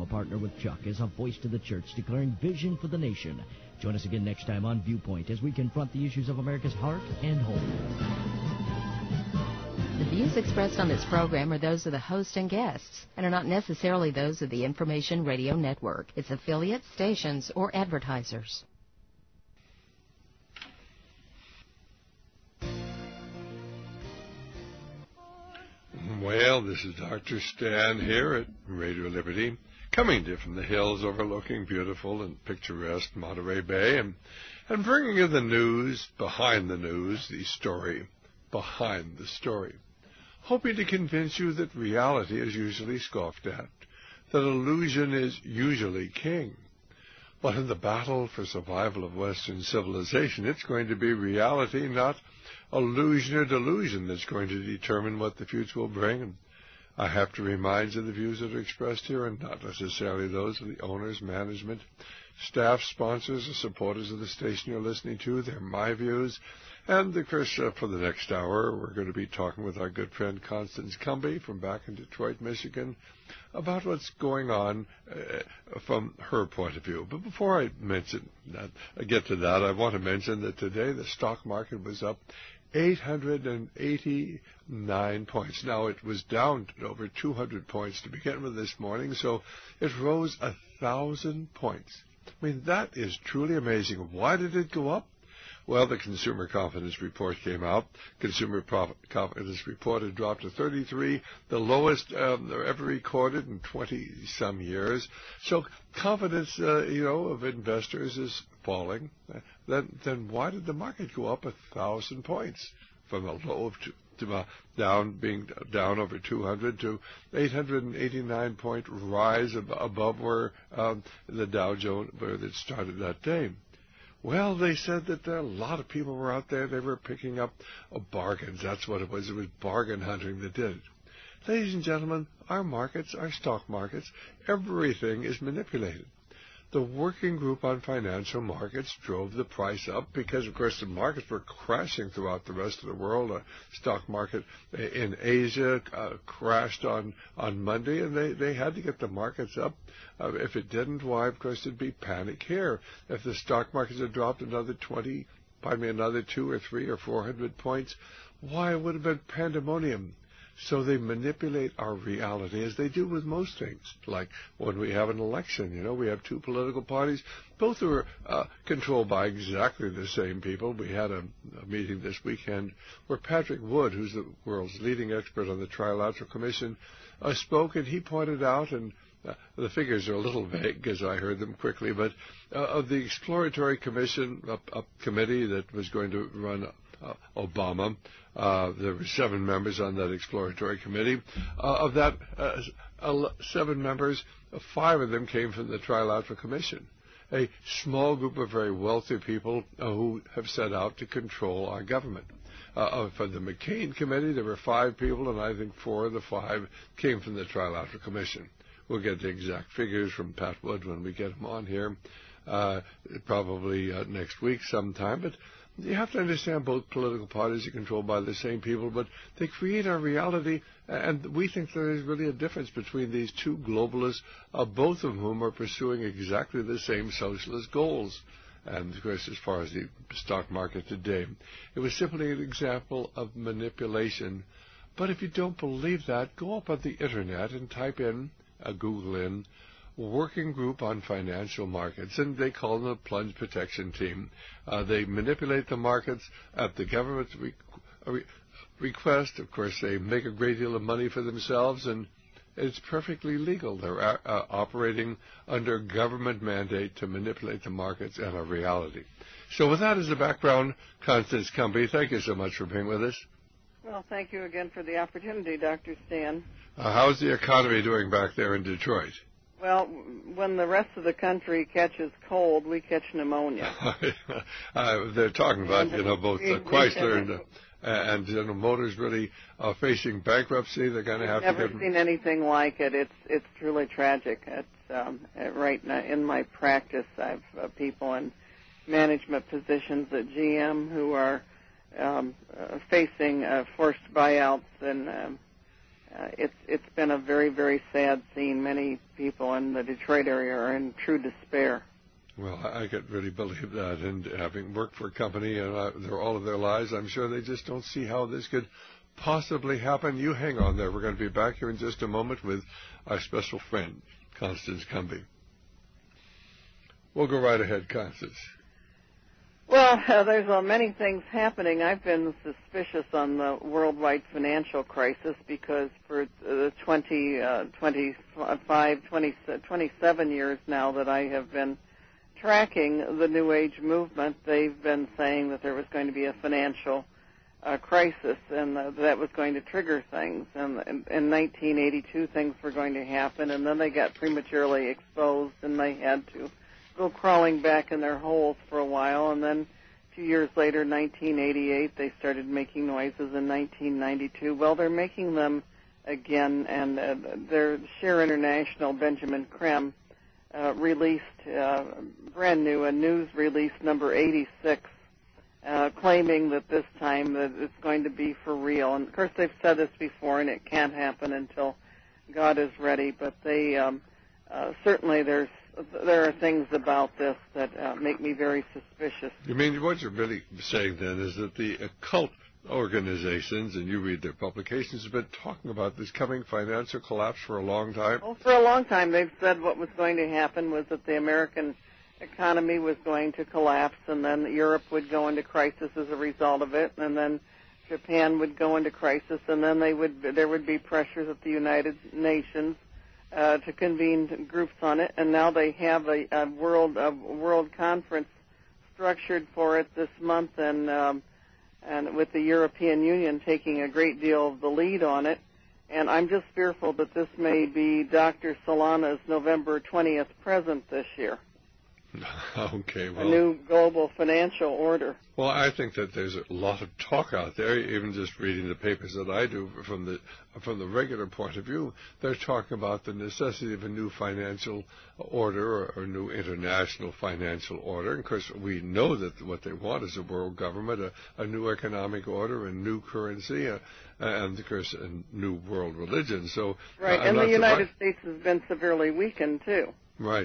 partner with Chuck as a voice to the church declaring vision for the nation. Join us again next time on Viewpoint as we confront the issues of America's heart and home. The views expressed on this program are those of the host and guests and are not necessarily those of the Information Radio Network, its affiliates, stations, or advertisers. Well, this is Dr. Stan here at Radio Liberty, coming to you from the hills overlooking beautiful and picturesque Monterey Bay, and bringing you the news behind the news, the story behind the story, hoping to convince you that reality is usually scoffed at, that illusion is usually king. But in the battle for survival of Western civilization, it's going to be reality, not illusion or delusion, that's going to determine what the future will bring. And I have to remind you the views that are expressed here are not necessarily those of the owners, management, staff, sponsors, or supporters of the station you're listening to. They're my views. And, of course, for the next hour, we're going to be talking with our good friend Constance Cumby from back in Detroit, Michigan, about what's going on from her point of view. But before I get to that, I want to mention that today the stock market was up 889 points. Now, it was down over 200 points to begin with this morning, so it rose 1,000 points. I mean, that is truly amazing. Why did it go up? Well, the Consumer Confidence Report came out. Consumer Confidence Report had dropped to 33, the lowest ever recorded in 20-some years. So confidence, of investors is falling. Then why did the market go up 1,000 points from a low of being down over 200 to 889-point rise above where the Dow Jones, where it started that day? Well, they said that a lot of people were out there. They were picking up bargains. That's what it was. It was bargain hunting that did it. Ladies and gentlemen, our markets, our stock markets, everything is manipulated. The Working Group on Financial Markets drove the price up because, of course, the markets were crashing throughout the rest of the world. The stock market in Asia crashed on Monday, and they had to get the markets up. If it didn't, why, of course, there'd be panic here. If the stock markets had dropped another 2 or 3 or 400 points, why, it would have been pandemonium. So they manipulate our reality as they do with most things. Like when we have an election, we have two political parties. Both are controlled by exactly the same people. We had a meeting this weekend where Patrick Wood, who's the world's leading expert on the Trilateral Commission, spoke, and he pointed out, and the figures are a little vague as I heard them quickly, but of the Exploratory Commission, a committee that was going to run Obama, there were 7 members on that exploratory committee. Of that 7 members, 5 of them came from the Trilateral Commission, a small group of very wealthy people who have set out to control our government. For the McCain Committee, there were 5 people, and I think 4 of the 5 came from the Trilateral Commission. We'll get the exact figures from Pat Wood when we get him on here, probably next week sometime. But you have to understand both political parties are controlled by the same people, but they create our reality, and we think there is really a difference between these two globalists, both of whom are pursuing exactly the same socialist goals. And, of course, as far as the stock market today, it was simply an example of manipulation. But if you don't believe that, go up on the Internet and type in, Google in, Working Group on Financial Markets, and they call them the Plunge Protection Team. They manipulate the markets at the government's request. Of course, they make a great deal of money for themselves, and it's perfectly legal. They're operating under government mandate to manipulate the markets and our reality. So with that as a background, Constance Cumby, thank you so much for being with us. Well, thank you again for the opportunity, Dr. Stan. How's the economy doing back there in Detroit? Well, when the rest of the country catches cold, we catch pneumonia. They're talking about, both Chrysler and General Motors really facing bankruptcy. They're going to have to. Never seen anything like it. It's truly tragic. It's right now in my practice. I've people in management positions at GM who are facing forced buyouts and it's been a very, very sad scene. Many people in the Detroit area are in true despair. Well, I could really believe that. And having worked for a company all of their lives, I'm sure they just don't see how this could possibly happen. You hang on there. We're going to be back here in just a moment with our special friend, Constance Cumby. We'll go right ahead, Constance. Well, there's many things happening. I've been suspicious on the worldwide financial crisis because for the 27 years now that I have been tracking the New Age movement, they've been saying that there was going to be a financial crisis and that was going to trigger things. And in 1982, things were going to happen, and then they got prematurely exposed, and they had to go crawling back in their holes for a while. And then a few years later, 1988, they started making noises. In 1992, well, they're making them again, and their Share International, Benjamin Creme, released brand new, a news release number 86, claiming that this time that it's going to be for real. And of course, they've said this before, and it can't happen until God is ready. But they certainly there are things about this that make me very suspicious. You mean what you're really saying then is that the occult organizations, and you read their publications, have been talking about this coming financial collapse for a long time? Well, for a long time they've said what was going to happen was that the American economy was going to collapse, and then Europe would go into crisis as a result of it, and then Japan would go into crisis, and then there would be pressures at the United Nations to convene groups on it, and now they have a world conference structured for it this month, and with the European Union taking a great deal of the lead on it. And I'm just fearful that this may be Dr. Solana's November 20th present this year. Okay, well, a new global financial order. Well, I think that there's a lot of talk out there, even just reading the papers that I do from the regular point of view. They're talking about the necessity of a new financial order or a new international financial order. And of course, we know that what they want is a world government, a new economic order, a new currency, and of course, a new world religion. So, right, and the United States has been severely weakened too. Right.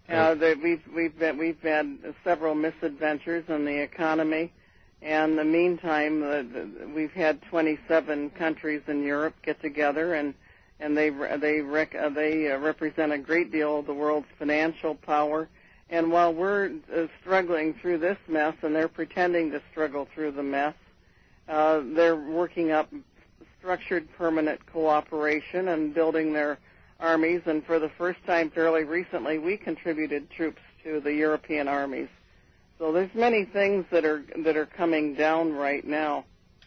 We've had several misadventures in the economy, and in the meantime, we've had 27 countries in Europe get together, and they represent a great deal of the world's financial power. And while we're struggling through this mess, and they're pretending to struggle through the mess, they're working up structured permanent cooperation and building their armies, and for the first time fairly recently, we contributed troops to the European armies. So there's many things that are coming down right now.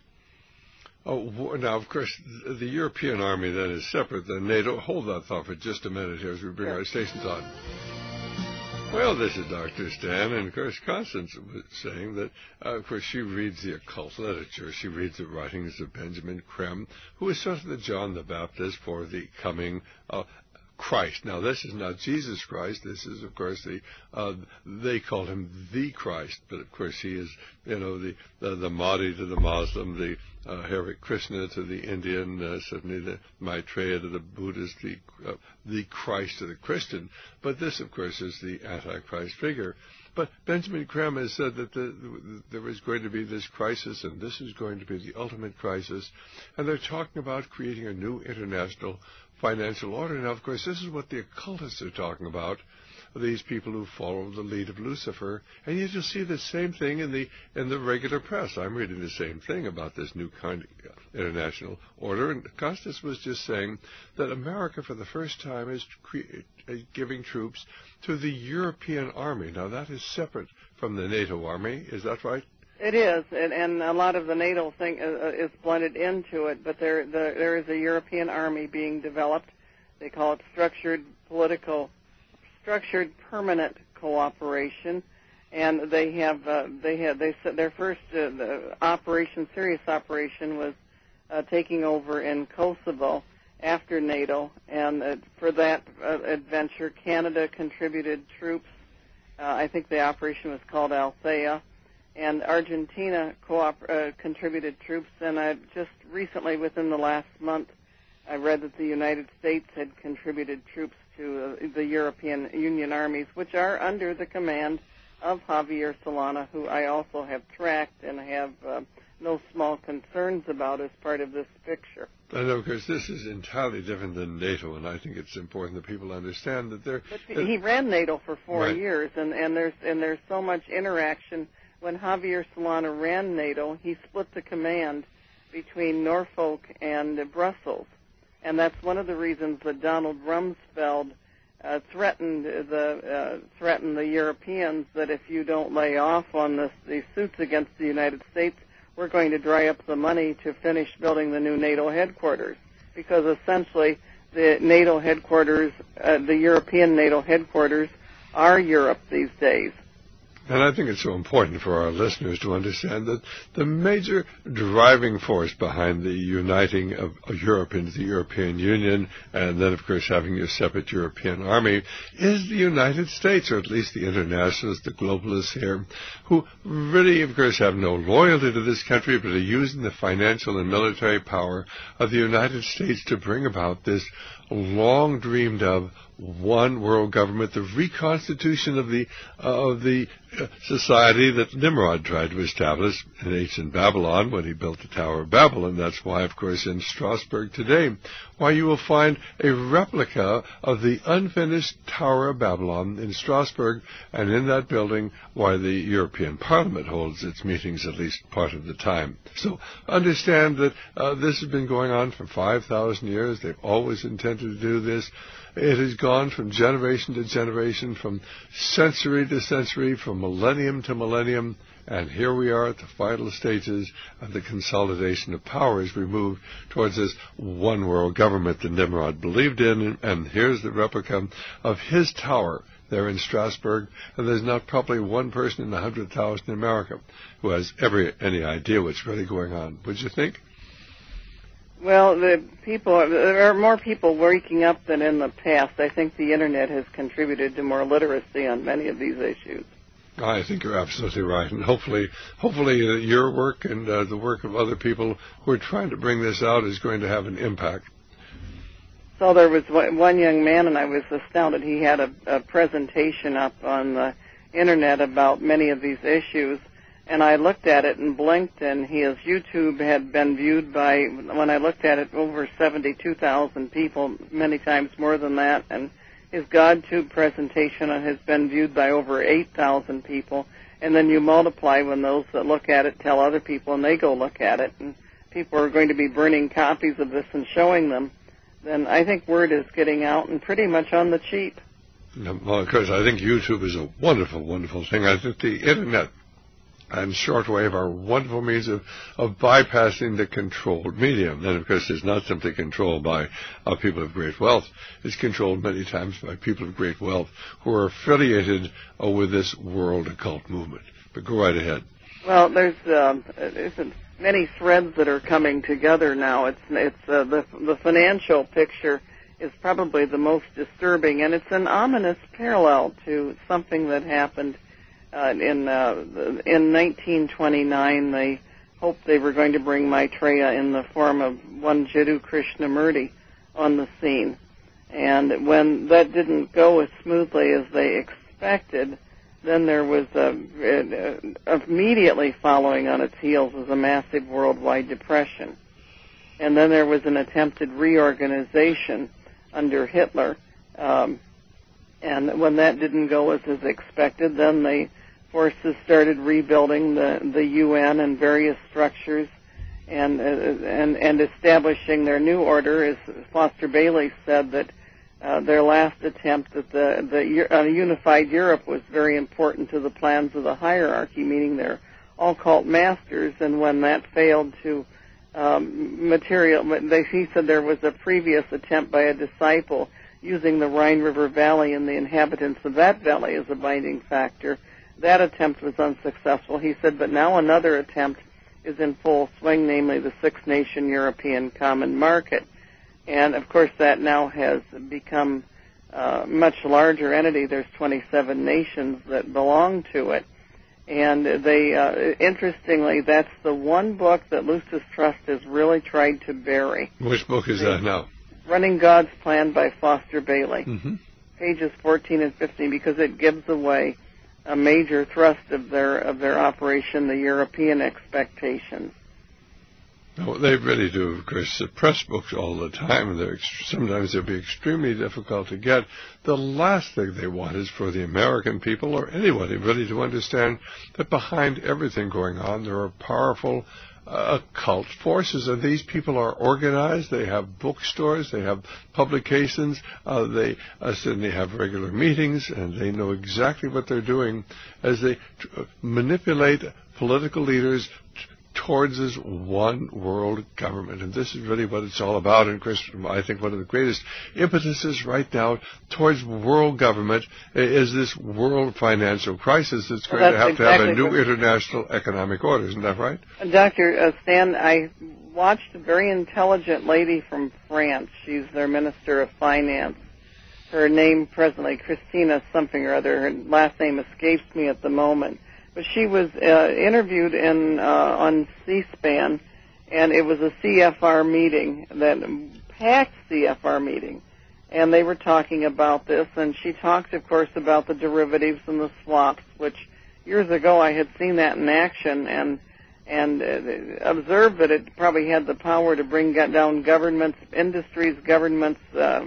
Oh, now, of course, the European army then is separate than NATO. Hold that thought for just a minute here as we bring our stations on. Well, this is Dr. Stan, and of course, Constance was saying that, of course, she reads the occult literature. She reads the writings of Benjamin Creme, who is sort of the John the Baptist for the coming Christ. Now, this is not Jesus Christ. This is, of course, they call him the Christ, but of course, he is, the Mahdi to the Muslim, the Hare Krishna to the Indian, certainly the Maitreya to the Buddhist, the Christ to the Christian. But this, of course, is the Antichrist figure. But Benjamin Creme has said that there is going to be this crisis, and this is going to be the ultimate crisis. And they're talking about creating a new international financial order. Now, of course, this is what the occultists are talking about, these people who follow the lead of Lucifer. And you just see the same thing in the regular press. I'm reading the same thing about this new kind of international order. And Costas was just saying that America, for the first time, is giving troops to the European army. Now, that is separate from the NATO army. Is that right? It is, and a lot of the NATO thing is blended into it, but there is a European army being developed. They call it structured permanent cooperation, and they said their first serious operation was taking over in Kosovo after NATO, and for that adventure, Canada contributed troops. I think the operation was called Althea. And Argentina contributed troops, and just recently, within the last month, I read that the United States had contributed troops to the European Union armies, which are under the command of Javier Solana, who I also have tracked and have no small concerns about as part of this picture. And of course, this is entirely different than NATO, and I think it's important that people understand that they're. But he ran NATO for 4 right. years, and there's so much interaction. When Javier Solana ran NATO, he split the command between Norfolk and Brussels, and that's one of the reasons that Donald Rumsfeld threatened the Europeans that if you don't lay off on these suits against the United States, we're going to dry up the money to finish building the new NATO headquarters, because essentially the NATO headquarters, the European NATO headquarters, are Europe these days. And I think it's so important for our listeners to understand that the major driving force behind the uniting of Europe into the European Union, and then, of course, having a separate European army, is the United States, or at least the internationalists, the globalists here, who really, of course, have no loyalty to this country, but are using the financial and military power of the United States to bring about this long dreamed of one world government, the reconstitution of the society that Nimrod tried to establish in ancient Babylon when he built the Tower of Babel. And that's why, of course, in Strasbourg today, why you will find a replica of the unfinished Tower of Babylon in Strasbourg, and in that building why the European Parliament holds its meetings at least part of the time. So understand that this has been going on for 5,000 years. They've always intended to do this. It has gone from generation to generation, from century to century, from millennium to millennium, and here we are at the final stages of the consolidation of power as we move towards this one world government that Nimrod believed in, and here's the replica of his tower there in Strasbourg, and there's not probably one person in 100,000 in America who has any idea what's really going on. Would you think? Well, there are more people waking up than in the past. I think the Internet has contributed to more literacy on many of these issues. I think you're absolutely right, and hopefully your work and the work of other people who are trying to bring this out is going to have an impact. So there was one young man, and I was astounded. He had a presentation up on the Internet about many of these issues, and I looked at it and blinked, and his YouTube had been viewed by, when I looked at it, over 72,000 people, many times more than that, and his GodTube presentation has been viewed by over 8,000 people, and then you multiply when those that look at it tell other people, and they go look at it, and people are going to be burning copies of this and showing them, then I think word is getting out and pretty much on the cheap. Well, of course, I think YouTube is a wonderful, wonderful thing. I think the Internet and shortwave are wonderful means of bypassing the controlled medium. And, of course, it's not simply controlled by people of great wealth. It's controlled many times by people of great wealth who are affiliated with this world occult movement. But go right ahead. Well, there's many threads that are coming together now. The financial picture is probably the most disturbing, and it's an ominous parallel to something that happened in 1929. They hoped they were going to bring Maitreya in the form of one Jiddu Krishnamurti on the scene. And when that didn't go as smoothly as they expected, then there was immediately following on its heels was a massive worldwide depression. And then there was an attempted reorganization under Hitler. And when that didn't go as expected, then the forces started rebuilding the UN and various structures and establishing their new order. As Foster Bailey said, that their last attempt at a unified Europe was very important to the plans of the hierarchy, meaning their occult masters. And when that failed to he said there was a previous attempt by a disciple using the Rhine River Valley and the inhabitants of that valley as a binding factor. That attempt was unsuccessful. He said, but now another attempt is in full swing, namely the Six-Nation European Common Market. And, of course, that now has become a much larger entity. There's 27 nations that belong to it. And they, interestingly, that's the one book that Lucis Trust has really tried to bury. Which book is that now? Running God's Plan by Foster Bailey. Mm-hmm. Pages 14 and 15, because it gives away a major thrust of their operation, the European expectations. No, they really do, of course, suppress books all the time. Sometimes they'll be extremely difficult to get. The last thing they want is for the American people or anybody really to understand that behind everything going on, there are powerful occult forces, and these people are organized. They have bookstores, they have publications, they certainly have regular meetings, and they know exactly what they're doing as they manipulate political leaders towards this one world government. And this is really what it's all about. And Chris, I think one of the greatest impetuses right now towards world government is this world financial crisis that's going to have a new international economic order. Isn't that right? Dr. Stan, I watched a very intelligent lady from France. She's their Minister of Finance. Her name presently, Christina something or other. Her last name escapes me at the moment. But she was interviewed on C-SPAN, and it was a CFR meeting, that packed CFR meeting, and they were talking about this, and she talked, of course, about the derivatives and the swaps, which years ago I had seen that in action, and observed that it probably had the power to bring down governments, industries, governments,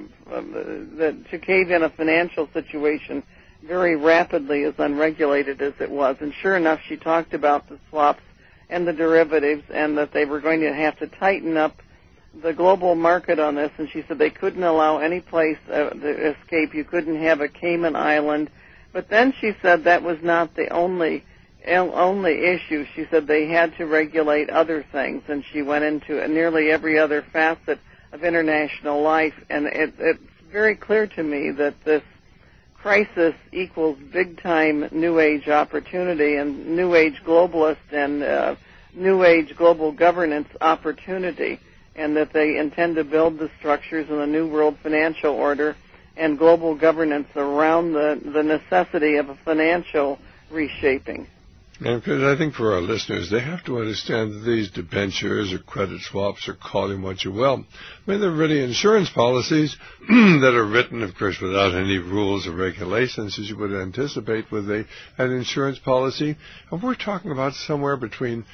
to cave in a financial situation very rapidly, as unregulated as it was. And sure enough, she talked about the swaps and the derivatives, and that they were going to have to tighten up the global market on this. And she said they couldn't allow any place to escape. You couldn't have a Cayman Island. But then she said that was not the only issue. She said they had to regulate other things, and she went into nearly every other facet of international life. And it's very clear to me that this crisis equals big-time New Age opportunity and New Age globalist and New Age global governance opportunity, and that they intend to build the structures in the New World Financial Order and global governance around the necessity of a financial reshaping. And because I think for our listeners, they have to understand that these debentures or credit swaps, or call them what you will, I mean, they're really insurance policies that are written, of course, without any rules or regulations, as you would anticipate with an insurance policy. And we're talking about somewhere between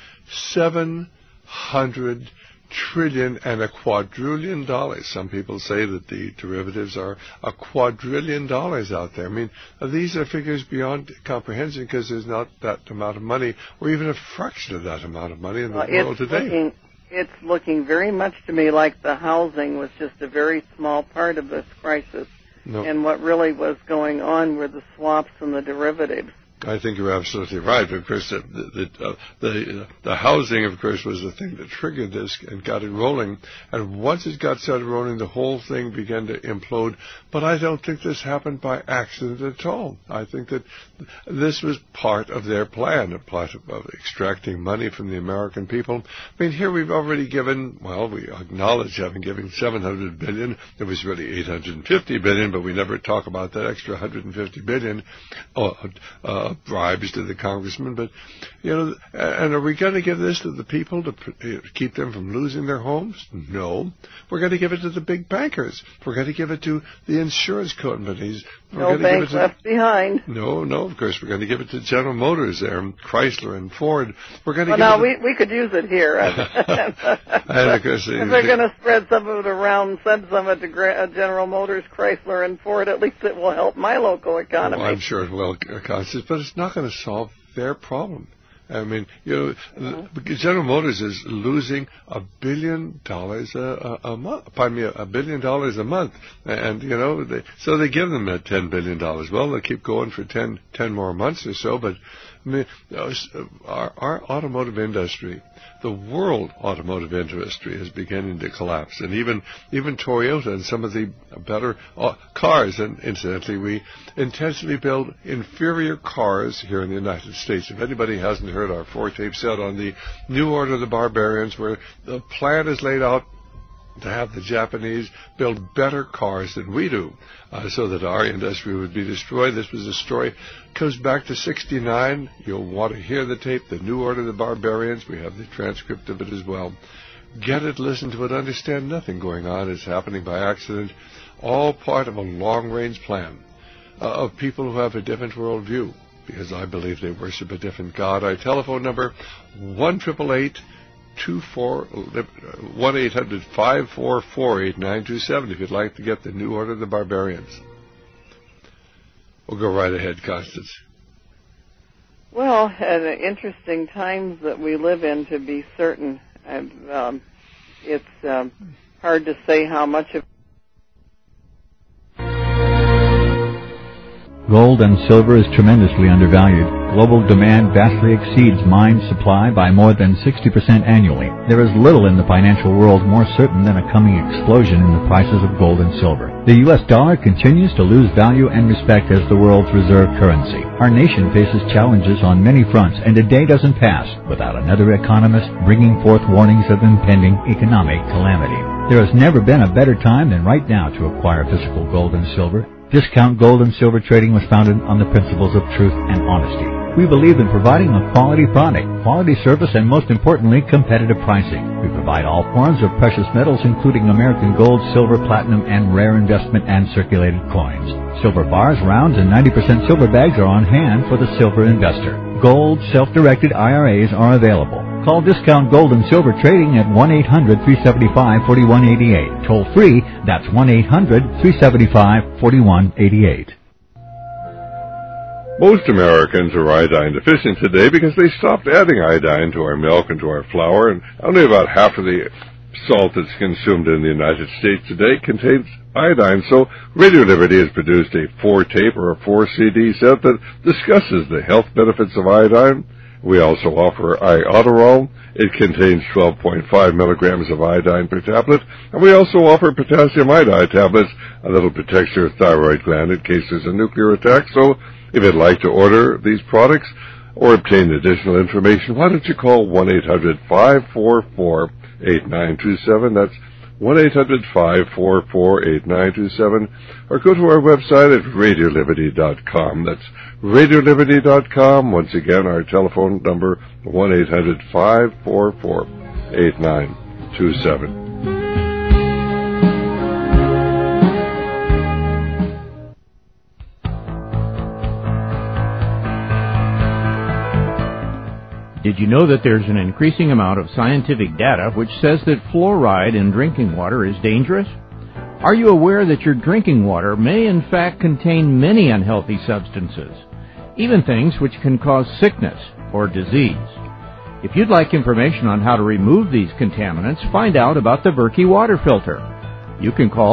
$700 trillion and $1 quadrillion. Some people say that the derivatives are $1 quadrillion out there. I mean, these are figures beyond comprehension, because there's not that amount of money, or even a fraction of that amount of money in the world today. It's looking very much to me like the housing was just a very small part of this crisis. No. And what really was going on were the swaps and the derivatives. I think you're absolutely right. Of course, the housing, of course, was the thing that triggered this and got it rolling. And once it got started rolling, the whole thing began to implode. But I don't think this happened by accident at all. I think that this was part of their plan, a part of extracting money from the American people. I mean, here we've already given, well, we acknowledge having given $700 billion. It was really $850 billion, but we never talk about that extra $150 billion. Bribes to the congressman, but, you know, and are we going to give this to the people to keep them from losing their homes? No. We're going to give it to the big bankers. We're going to give it to the insurance companies. No banks left behind. No, of course. We're going to give it to General Motors there, and Chrysler and Ford. We're going to we could use it here. And of course, if they're going to spread some of it around, send some of it to General Motors, Chrysler, and Ford, at least it will help my local economy. Well, I'm sure it will, Constance, but it's not going to solve their problem. I mean, you know, General Motors is losing $1 billion a month. Pardon me, $1 billion a month, and you know, so they give them that $10 billion. Well, they'll keep going for 10 more months or so, but I mean, our automotive industry, the world automotive industry, is beginning to collapse, and even Toyota and some of the better cars. And incidentally, we intentionally build inferior cars here in the United States. If anybody hasn't heard our 4-tape set on the New Order of the Barbarians, where the plan is laid out to have the Japanese build better cars than we do, so that our industry would be destroyed. This was a story, comes back to 1969. You'll want to hear the tape, The New Order of the Barbarians. We have the transcript of it as well. Get it, listen to it, understand nothing going on is happening by accident, all part of a long-range plan of people who have a different worldview, because I believe they worship a different God. Our telephone number, 1-800-544-8927, if you'd like to get The New Order of the Barbarians. We'll go right ahead, Constance. Well, interesting times that we live in, to be certain. And it's hard to say how much of Gold and silver is tremendously undervalued. Global demand vastly exceeds mine supply by more than 60% annually. There is little in the financial world more certain than a coming explosion in the prices of gold and silver. The U.S. dollar continues to lose value and respect as the world's reserve currency. Our nation faces challenges on many fronts, and a day doesn't pass without another economist bringing forth warnings of impending economic calamity. There has never been a better time than right now to acquire physical gold and silver. Discount Gold and Silver Trading was founded on the principles of truth and honesty. We believe in providing a quality product, quality service, and most importantly, competitive pricing. We provide all forms of precious metals, including American gold, silver, platinum, and rare investment and circulated coins. Silver bars, rounds, and 90% silver bags are on hand for the silver investor. Gold, self-directed IRAs are available. Call Discount Gold and Silver Trading at 1-800-375-4188. Toll free, that's 1-800-375-4188. Most Americans are iodine deficient today because they stopped adding iodine to our milk and to our flour, and only about half of the salt that's consumed in the United States today contains iodine. So Radio Liberty has produced a 4-tape or a 4-CD set that discusses the health benefits of iodine. We also offer Iodoral. It contains 12.5 milligrams of iodine per tablet. And we also offer potassium iodide tablets that'll protect your thyroid gland in case there's a nuclear attack. So if you'd like to order these products or obtain additional information, why don't you call 1-800-544-8927. That's 1-800-544-8927. Or go to our website at RadioLiberty.com. That's RadioLiberty.com. Once again, our telephone number, 1-800-544-8927. Did you know that there's an increasing amount of scientific data which says that fluoride in drinking water is dangerous? Are you aware that your drinking water may in fact contain many unhealthy substances, even things which can cause sickness or disease? If you'd like information on how to remove these contaminants, find out about the Berkey water filter. You can call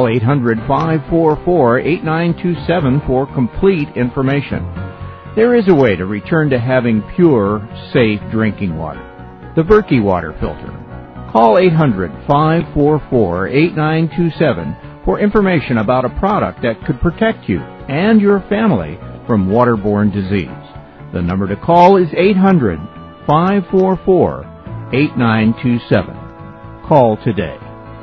800-544-8927 for complete information. There is a way to return to having pure, safe drinking water. The Berkey water filter. Call 800-544-8927 for information about a product that could protect you and your family from waterborne disease. The number to call is 800-544-8927. Call today.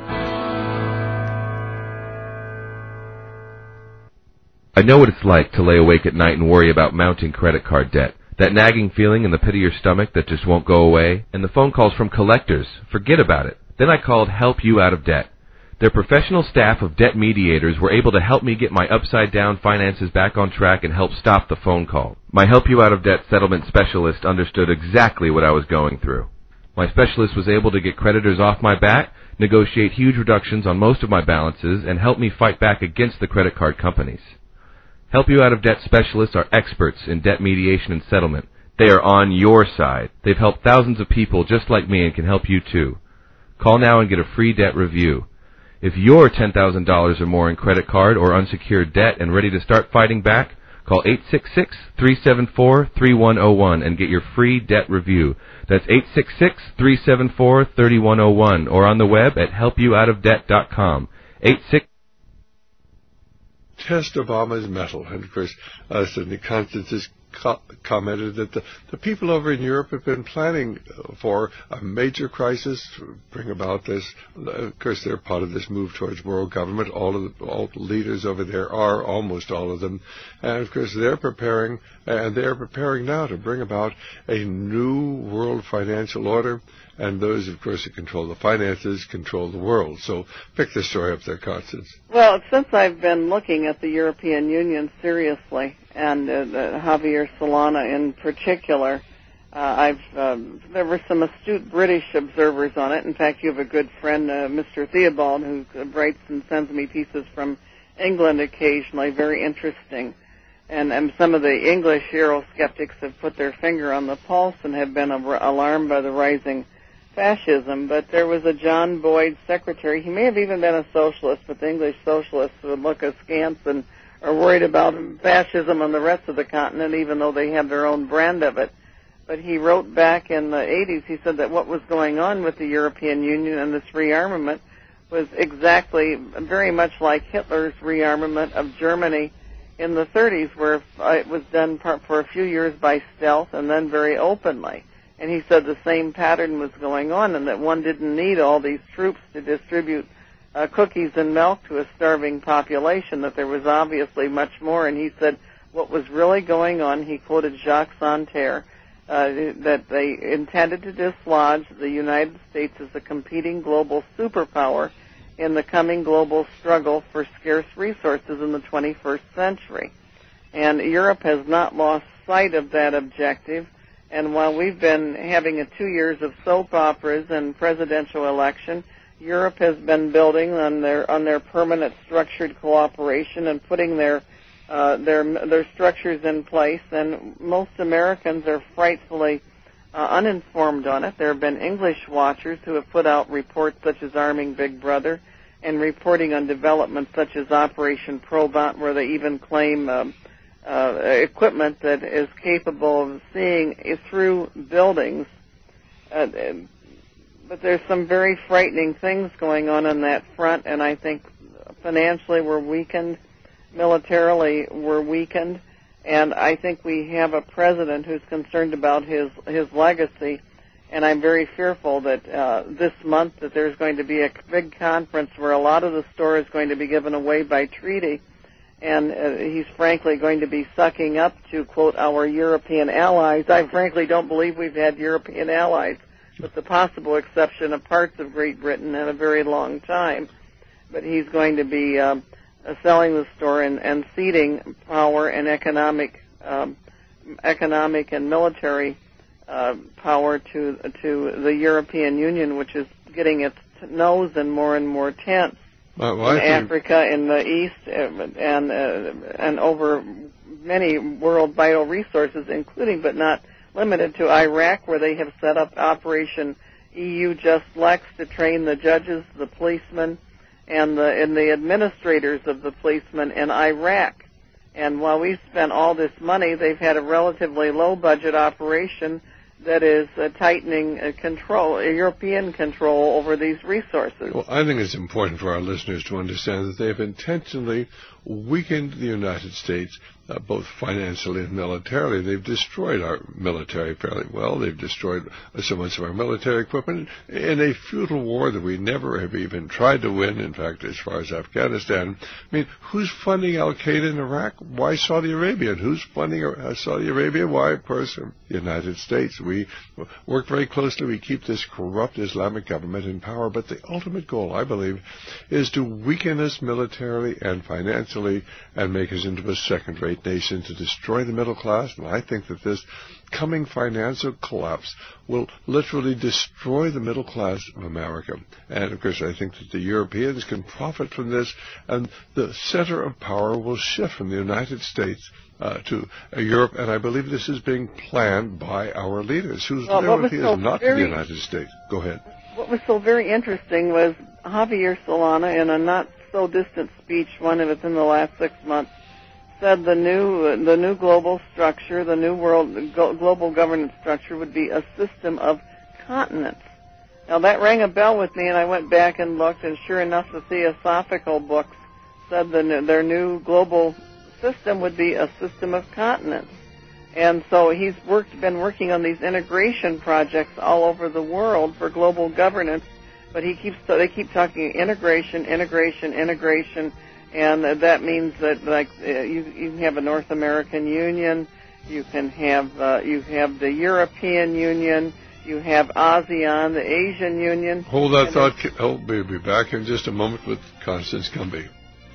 I know what it's like to lay awake at night and worry about mounting credit card debt. That nagging feeling in the pit of your stomach that just won't go away. And the phone calls from collectors. Forget about it. Then I called Help You Out of Debt. Their professional staff of debt mediators were able to help me get my upside-down finances back on track and help stop the phone call. My Help You Out of Debt settlement specialist understood exactly what I was going through. My specialist was able to get creditors off my back, negotiate huge reductions on most of my balances, and help me fight back against the credit card companies. Help You Out of Debt specialists are experts in debt mediation and settlement. They are on your side. They've helped thousands of people just like me and can help you too. Call now and get a free debt review. If you're $10,000 or more in credit card or unsecured debt and ready to start fighting back, call 866-374-3101 and get your free debt review. That's 866-374-3101 or on the web at helpyououtofdebt.com. Test Obama's metal. And, of course, Senator Constance is commented that the people over in Europe have been planning for a major crisis to bring about this. Of course, they're part of this move towards world government. All the leaders over there are, almost all of them. And, of course, they're preparing, and they're preparing now to bring about a new world financial order. And those, of course, who control the finances control the world. So pick the story up there, Constance. Well, since I've been looking at the European Union seriously, and Javier Solana in particular, there were some astute British observers on it. In fact, you have a good friend, Mr. Theobald, who writes and sends me pieces from England occasionally, very interesting. And some of the English Eurosceptics have put their finger on the pulse and have been alarmed by the rising fascism. But there was a John Boyd secretary. He may have even been a socialist, but the English socialists would look askance and are worried about fascism on the rest of the continent, even though they have their own brand of it. But he wrote back in the 80s, he said that what was going on with the European Union and this rearmament was exactly very much like Hitler's rearmament of Germany in the 30s, where it was done for a few years by stealth and then very openly. And he said the same pattern was going on, and that one didn't need all these troops to distribute cookies and milk to a starving population, that there was obviously much more. And he said what was really going on, he quoted Jacques Santer, that they intended to dislodge the United States as a competing global superpower in the coming global struggle for scarce resources in the 21st century. And Europe has not lost sight of that objective. And while we've been having 2 years of soap operas and presidential election, Europe has been building on their permanent structured cooperation and putting their structures in place. And most Americans are frightfully uninformed on it. There have been English watchers who have put out reports such as Arming Big Brother and reporting on developments such as Operation Probot, where they even claim equipment that is capable of seeing through buildings. But there's some very frightening things going on that front, and I think financially we're weakened, militarily we're weakened, and I think we have a president who's concerned about his legacy, and I'm very fearful that this month that there's going to be a big conference where a lot of the store is going to be given away by treaty, and he's frankly going to be sucking up to, quote, our European allies. I frankly don't believe we've had European allies, with the possible exception of parts of Great Britain, in a very long time. But he's going to be selling the store and ceding power and economic and military power to the European Union, which is getting its nose in more and more tents. In Africa, in the East, and over many world vital resources, including but not limited to Iraq, where they have set up Operation EU Just Lex to train the judges, the policemen, and the administrators of the policemen in Iraq. And while we spent all this money, they've had a relatively low-budget operation that is tightening European control over these resources. Well, I think it's important for our listeners to understand that they have intentionally weakened the United States, both financially and militarily. They've destroyed our military fairly well. They've destroyed so much of our military equipment in a futile war that we never have even tried to win. In fact, as far as Afghanistan, I mean, who's funding Al-Qaeda in Iraq? Why Saudi Arabia? And who's funding Saudi Arabia? Why, of course, the United States. We work very closely. We keep this corrupt Islamic government in power. But the ultimate goal, I believe, is to weaken us militarily and financially and make us into a second-rate nation, to destroy the middle class. And I think that this coming financial collapse will literally destroy the middle class of America. And, of course, I think that the Europeans can profit from this, and the center of power will shift from the United States to Europe, and I believe this is being planned by our leaders, whose loyalty is not to the United States. Go ahead. What was so very interesting was Javier Solana, in a not-so-distant speech, one of it in the last 6 months, said the new global structure, the new global governance structure would be a system of continents. Now, that rang a bell with me, and I went back and looked, and sure enough, the Theosophical books said their new global system would be a system of continents. And so he's been working on these integration projects all over the world for global governance. But they keep talking integration, and that means that you can have a North American Union, you can have the European Union, you have ASEAN, the Asian Union. Hold that thought. We'll be back in just a moment with Constance Cumby.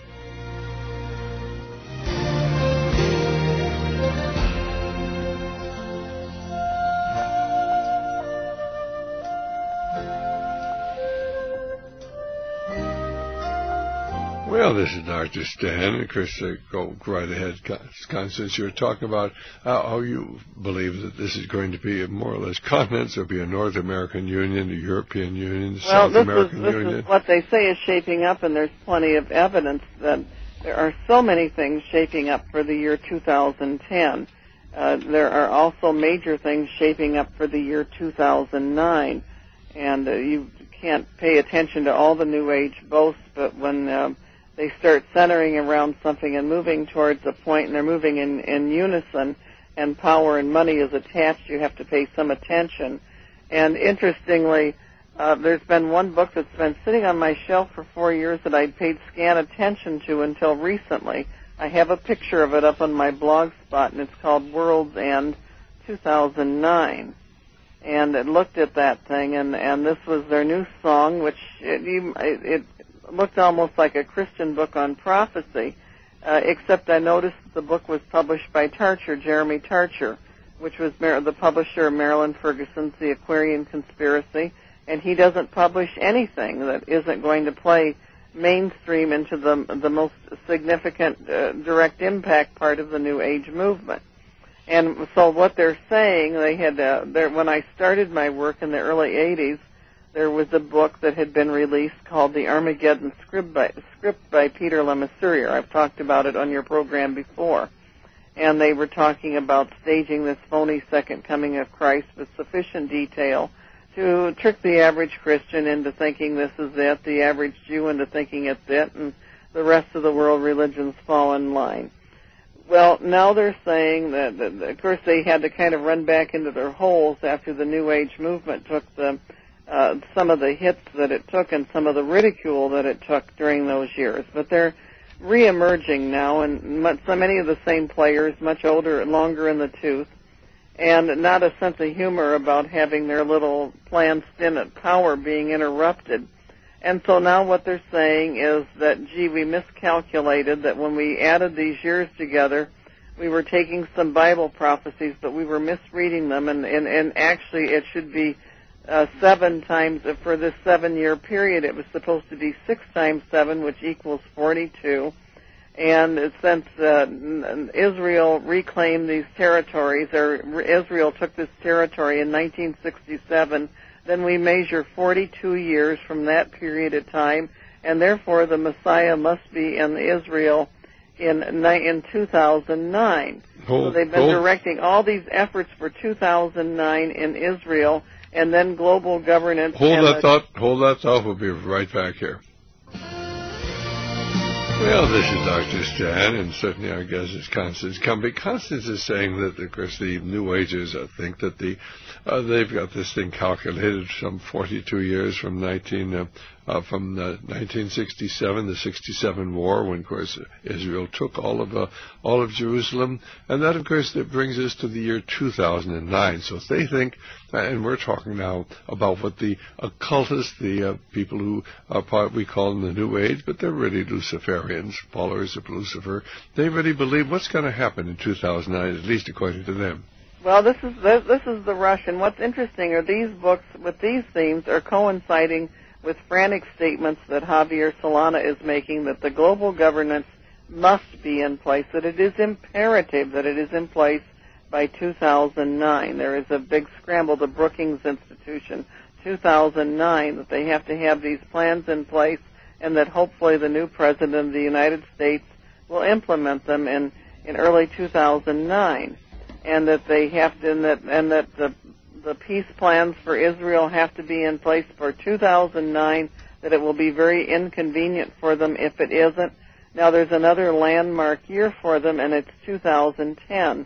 Well, this is Dr. Stan, and Chris, go right ahead. Constance, you were talking about how you believe that this is going to be more or less continents. There'll be a North American Union, a European Union, a South American Union. This is what they say is shaping up, and there's plenty of evidence that there are so many things shaping up for the year 2010. There are also major things shaping up for the year 2009, and you can't pay attention to all the New Age boasts, but when they start centering around something and moving towards a point, and they're moving in unison, and power and money is attached, you have to pay some attention. And interestingly, there's been one book that's been sitting on my shelf for 4 years that I'd paid scant attention to until recently. I have a picture of it up on my blog spot, and it's called World's End 2009. And it looked at that thing, and this was their new song, which it looked almost like a Christian book on prophecy, except I noticed that the book was published by Tarcher, Jeremy Tarcher, which was the publisher of Marilyn Ferguson's The Aquarian Conspiracy, and he doesn't publish anything that isn't going to play mainstream into the most significant direct impact part of the New Age movement. And so what they're saying, they had when I started my work in the early 80s, there was a book that had been released called The Armageddon Script by Peter Lemessurier. I've talked about it on your program before. And they were talking about staging this phony second coming of Christ with sufficient detail to trick the average Christian into thinking this is it, the average Jew into thinking it's it, and the rest of the world religions fall in line. Well, now they're saying that, of course, they had to kind of run back into their holes after the New Age movement took some of the hits that it took and some of the ridicule that it took during those years. But they're reemerging now, and so many of the same players, much older, longer in the tooth, and not a sense of humor about having their little planned stint at power being interrupted. And so now what they're saying is that, we miscalculated, that when we added these years together, we were taking some Bible prophecies, but we were misreading them, and actually it should be 7 times, for this 7-year period, it was supposed to be 6 times 7, which equals 42. And since Israel reclaimed these territories, or Israel took this territory in 1967, then we measure 42 years from that period of time, and therefore the Messiah must be in Israel in 2009. So they've been directing all these efforts for 2009 in Israel, and then global governance. Hold that thought. We'll be right back here. Well, this is Dr. Stan, and certainly our guest is Constance Cumby. Constance is saying that, of course, the New Agers think that they've got this thing calculated some 42 years from 1967, the 67 war, when, of course, Israel took all of Jerusalem, and that, of course, that brings us to the year 2009. So if they think, and we're talking now about what the occultists, the people who we call them the New Age, but they're really Luciferians, followers of Lucifer. They really believe what's going to happen in 2009, at least according to them. Well, this is the rush, and what's interesting are these books with these themes are coinciding with frantic statements that Javier Solana is making that the global governance must be in place, that it is imperative that it is in place by 2009. There is a big scramble, the Brookings Institution, 2009, that they have to have these plans in place, and that hopefully the new president of the United States will implement them in early 2009, and that they have to, and that the peace plans for Israel have to be in place for 2009, that it will be very inconvenient for them if it isn't. Now, there's another landmark year for them, and it's 2010.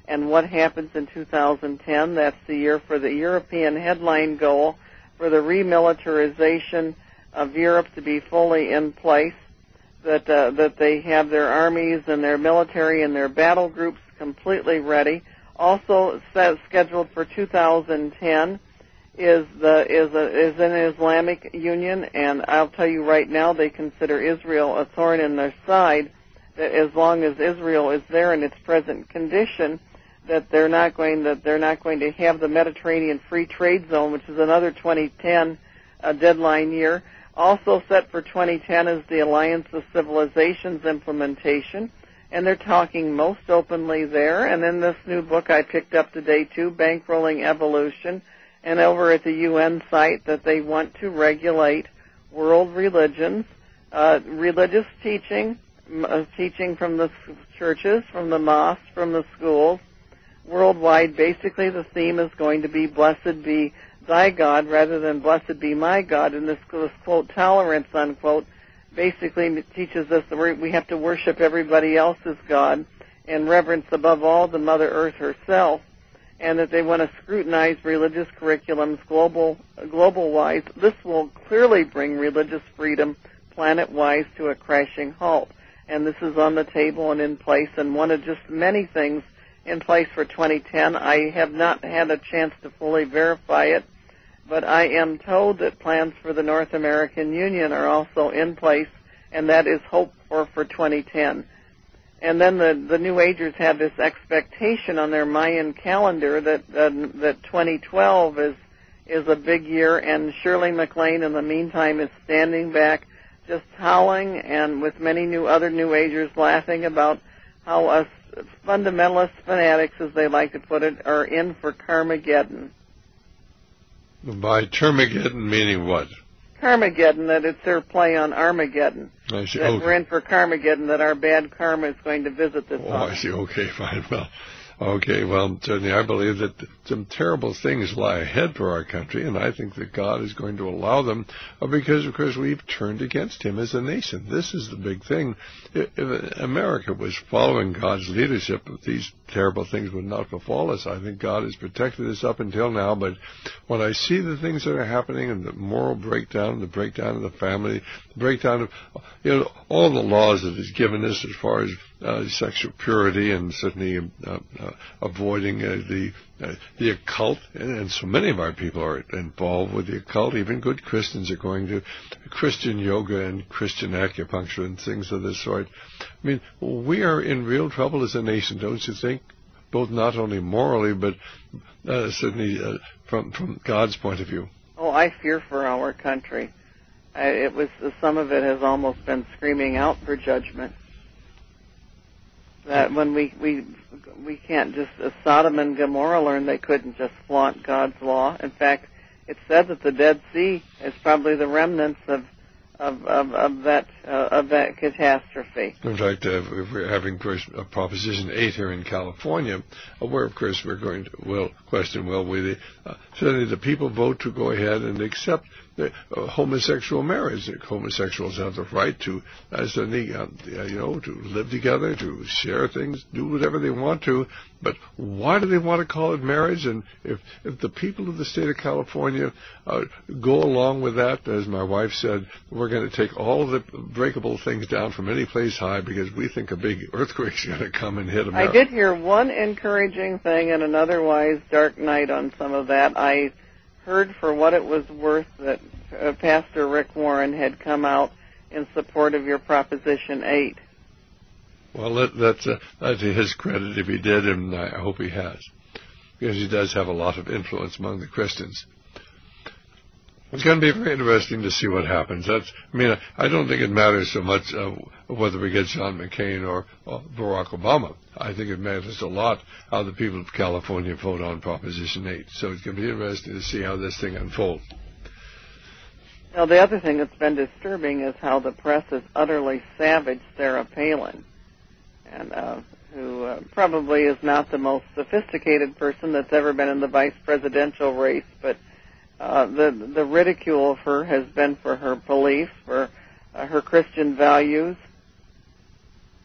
And what happens in 2010? That's the year for the European headline goal for the remilitarization of Europe to be fully in place, that they have their armies and their military and their battle groups completely ready. Also scheduled for 2010 is an Islamic Union, and I'll tell you right now, they consider Israel a thorn in their side. That as long as Israel is there in its present condition, that they're not going to have the Mediterranean Free Trade Zone, which is another 2010 deadline year. Also set for 2010 is the Alliance of Civilizations implementation, and they're talking most openly there. And in this new book I picked up today too, Bankrolling Evolution, and over at the UN site, that they want to regulate world religions, religious teaching from the churches, from the mosques, from the schools, worldwide. Basically, the theme is going to be blessed be thy God rather than blessed be my God. And this quote, tolerance, unquote, basically teaches us that we have to worship everybody else as God and reverence above all the Mother Earth herself, and that they want to scrutinize religious curriculums global-wise. This will clearly bring religious freedom planet-wise to a crashing halt. And this is on the table and in place, and one of just many things in place for 2010. I have not had a chance to fully verify it, but I am told that plans for the North American Union are also in place, and that is hoped for 2010. And then the New Agers have this expectation on their Mayan calendar that 2012 is a big year, and Shirley MacLaine in the meantime is standing back just howling, and with many other New Agers laughing about how us fundamentalist fanatics, as they like to put it, are in for Carmageddon. By Termageddon meaning what? Carmageddon, that it's their play on Armageddon. I see. That Okay. we're in for Carmageddon, that our bad karma is going to visit this Oh, I see. Okay, fine. Well, certainly I believe that some terrible things lie ahead for our country, and I think that God is going to allow them because, of course, we've turned against Him as a nation. This is the big thing. If America was following God's leadership, these terrible things would not befall us. I think God has protected us up until now, but when I see the things that are happening and the moral breakdown, the breakdown of the family, the breakdown of all the laws that He's given us as far as sexual purity, and certainly avoiding the occult, and so many of our people are involved with the occult. Even good Christians are going to Christian yoga and Christian acupuncture and things of this sort. I mean, we are in real trouble as a nation, don't you think? Both not only morally, but certainly from God's point of view. Oh, I fear for our country. Some of it has almost been screaming out for judgment. That when we can't just, as Sodom and Gomorrah learned, they couldn't just flaunt God's law. In fact, it's said that the Dead Sea is probably the remnants of that catastrophe. In fact, we're having, of course, Proposition 8 here in California, where, of course, we're going to question, certainly the people vote to go ahead and accept homosexual marriage. Homosexuals have the right to, to live together, to share things, do whatever they want to. But why do they want to call it marriage? And if the people of the state of California go along with that, as my wife said, we're going to take all the breakable things down from any place high because we think a big earthquake's going to come and hit America. I did hear one encouraging thing and an otherwise dark night on some of that. I heard, for what it was worth, that Pastor Rick Warren had come out in support of your Proposition 8. Well, that's to his credit if he did, and I hope he has, because he does have a lot of influence among the Christians. It's going to be very interesting to see what happens. I don't think it matters so much whether we get John McCain or Barack Obama. I think it matters a lot how the people of California vote on Proposition 8. So it's going to be interesting to see how this thing unfolds. Now, the other thing that's been disturbing is how the press has utterly savaged Sarah Palin, and who probably is not the most sophisticated person that's ever been in the vice presidential race, but the ridicule of her has been for her belief, for her Christian values.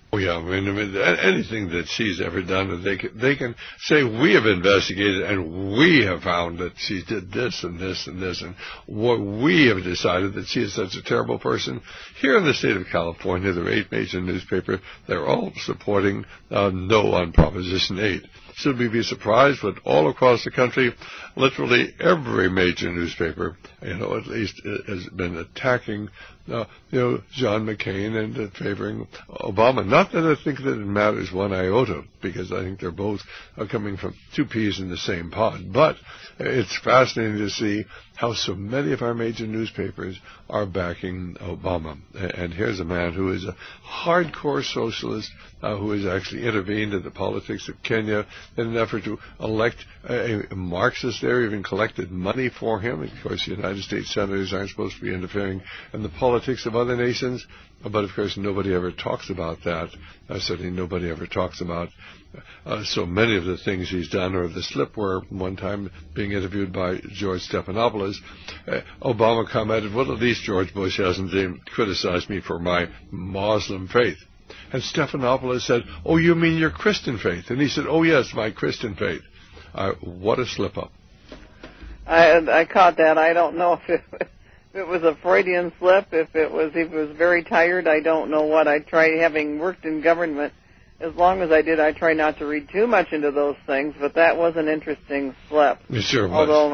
Oh, yeah, I mean, anything that she's ever done, they can say, we have investigated and we have found that she did this and this and this, and what we have decided that she is such a terrible person. Here in the state of California, there are 8 major newspapers. They're all supporting no on Proposition 8. Should we be surprised? But all across the country, literally every major newspaper, at least has been attacking, John McCain and favoring Obama. Not that I think that it matters one iota, because I think they're both coming from 2 peas in the same pod. But it's fascinating to see how so many of our major newspapers are backing Obama. And here's a man who is a hardcore socialist who has actually intervened in the politics of Kenya in an effort to elect a Marxist there, even collected money for him. Of course, the United States senators aren't supposed to be interfering in the politics of other nations, but of course nobody ever talks about that. Certainly nobody ever talks about so many of the things he's done, or the slip where one time being interviewed by George Stephanopoulos, Obama commented, well, at least George Bush hasn't criticized me for my Muslim faith. And Stephanopoulos said, oh, you mean your Christian faith? And he said, oh, yes, my Christian faith. What a slip-up. I caught that. I don't know if it was a Freudian slip, if it was very tired. I don't know what. I tried, having worked in government as long as I did, I try not to read too much into those things, but that was an interesting slip. It sure was. Although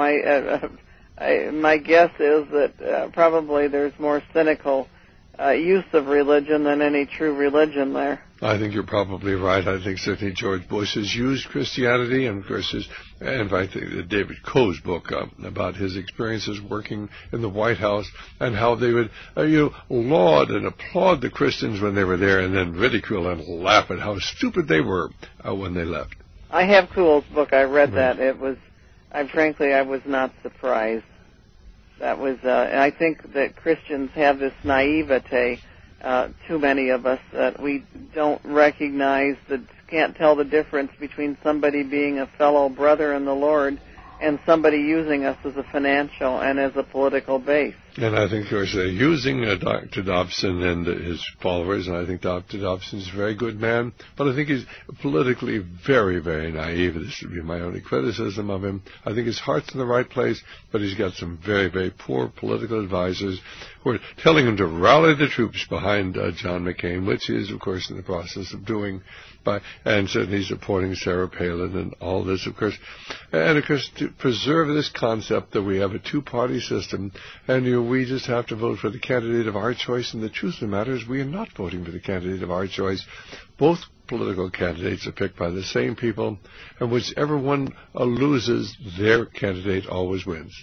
my guess is that probably there's more cynical use of religion than any true religion there. I think you're probably right. I think certainly George Bush has used Christianity, and of course, in fact, David Coe's book about his experiences working in the White House and how they would laud and applaud the Christians when they were there, and then ridicule and laugh at how stupid they were when they left. I have Coe's book. I read that. It was, frankly, I was not surprised. That was, I think that Christians have this naivete. Too many of us that we don't recognize, that can't tell the difference between somebody being a fellow brother in the Lord and somebody using us as a financial and as a political base. And I think, of course, they're using Dr. Dobson and his followers, and I think Dr. Dobson is a very good man, but I think he's politically very, very naive. This would be my only criticism of him. I think his heart's in the right place, but he's got some very, very poor political advisors who are telling him to rally the troops behind John McCain, which he is, of course, in the process of doing. And certainly supporting Sarah Palin and all this, of course. And, of course, to preserve this concept that we have a 2-party system, and we just have to vote for the candidate of our choice. And the truth of the matter is we are not voting for the candidate of our choice. Both political candidates are picked by the same people, and whichever one loses, their candidate always wins.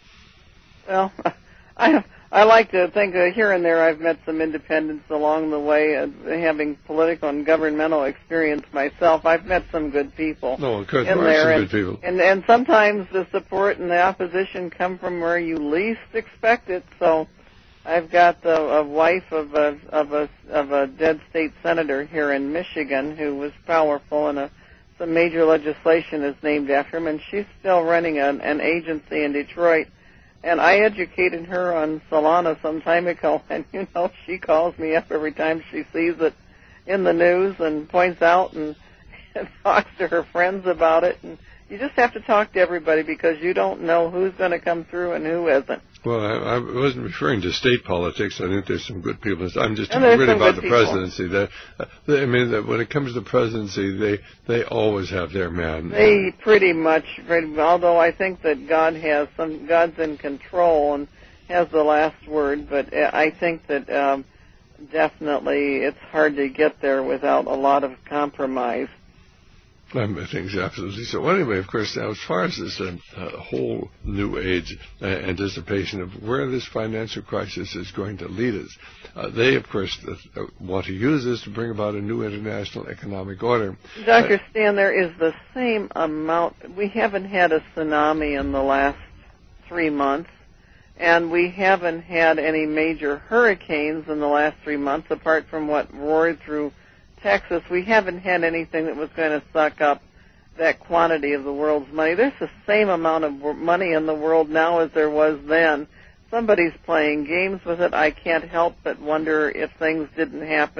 Well, I like to think here and there I've met some independents along the way, having political and governmental experience myself. I've met some good people. No, of course, there are some good people. And sometimes the support and the opposition come from where you least expect it. So I've got a wife of a dead state senator here in Michigan who was powerful, and some major legislation is named after him, and she's still running an agency in Detroit. And I educated her on Solana some time ago, and, she calls me up every time she sees it in the news and points out and talks to her friends about it. And you just have to talk to everybody because you don't know who's going to come through and who isn't. Well, I wasn't referring to state politics. I think there's some good people. I'm just really about the presidency. When it comes to the presidency, they always have their man. They pretty much, although I think that God's in control and has the last word, but I think that definitely it's hard to get there without a lot of compromise. I think absolutely so. Well, anyway, of course, now as far as this whole new age anticipation of where this financial crisis is going to lead us, they, of course, want to use this to bring about a new international economic order. Dr. Stan, there is the same amount. We haven't had a tsunami in the last 3 months, and we haven't had any major hurricanes in the last 3 months, apart from what roared through Texas. We haven't had anything that was going to suck up that quantity of the world's money. There's the same amount of money in the world now as there was then. Somebody's playing games with it. I can't help but wonder if things didn't happen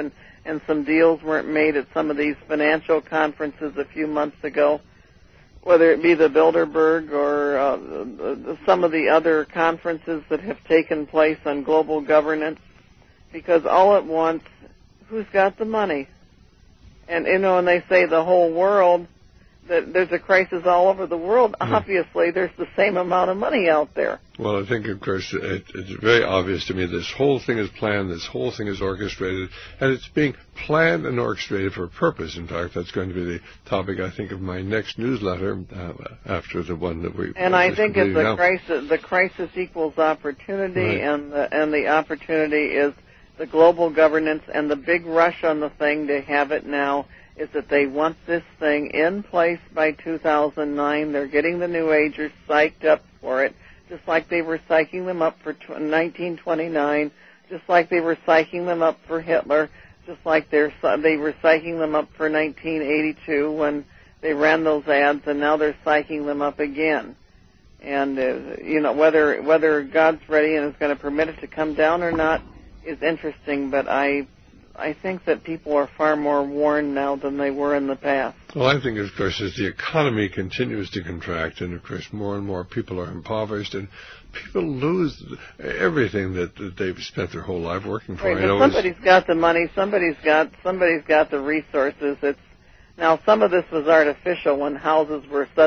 and some deals weren't made at some of these financial conferences a few months ago, whether it be the Bilderberg or some of the other conferences that have taken place on global governance, because all at once, who's got the money? And, and they say the whole world, that there's a crisis all over the world. Obviously, there's the same amount of money out there. Well, I think, of course, it's very obvious to me this whole thing is planned, this whole thing is orchestrated, and it's being planned and orchestrated for a purpose. In fact, that's going to be the topic, I think, of my next newsletter after the one that we. And I think it's a crisis. The crisis equals opportunity, right. and the opportunity is the global governance, and the big rush on the thing to have it now is that they want this thing in place by 2009. They're getting the New Agers psyched up for it, just like they were psyching them up for 1929, just like they were psyching them up for Hitler, just like they were psyching them up for 1982 when they ran those ads, and now they're psyching them up again. And, whether God's ready and is going to permit it to come down or not is interesting, but I think that people are far more warned now than they were in the past. Well, I think, of course, as the economy continues to contract, and, of course, more and more people are impoverished, and people lose everything that they've spent their whole life working for. Right, but somebody's got the money, somebody's got the resources. Now, some of this was artificial when houses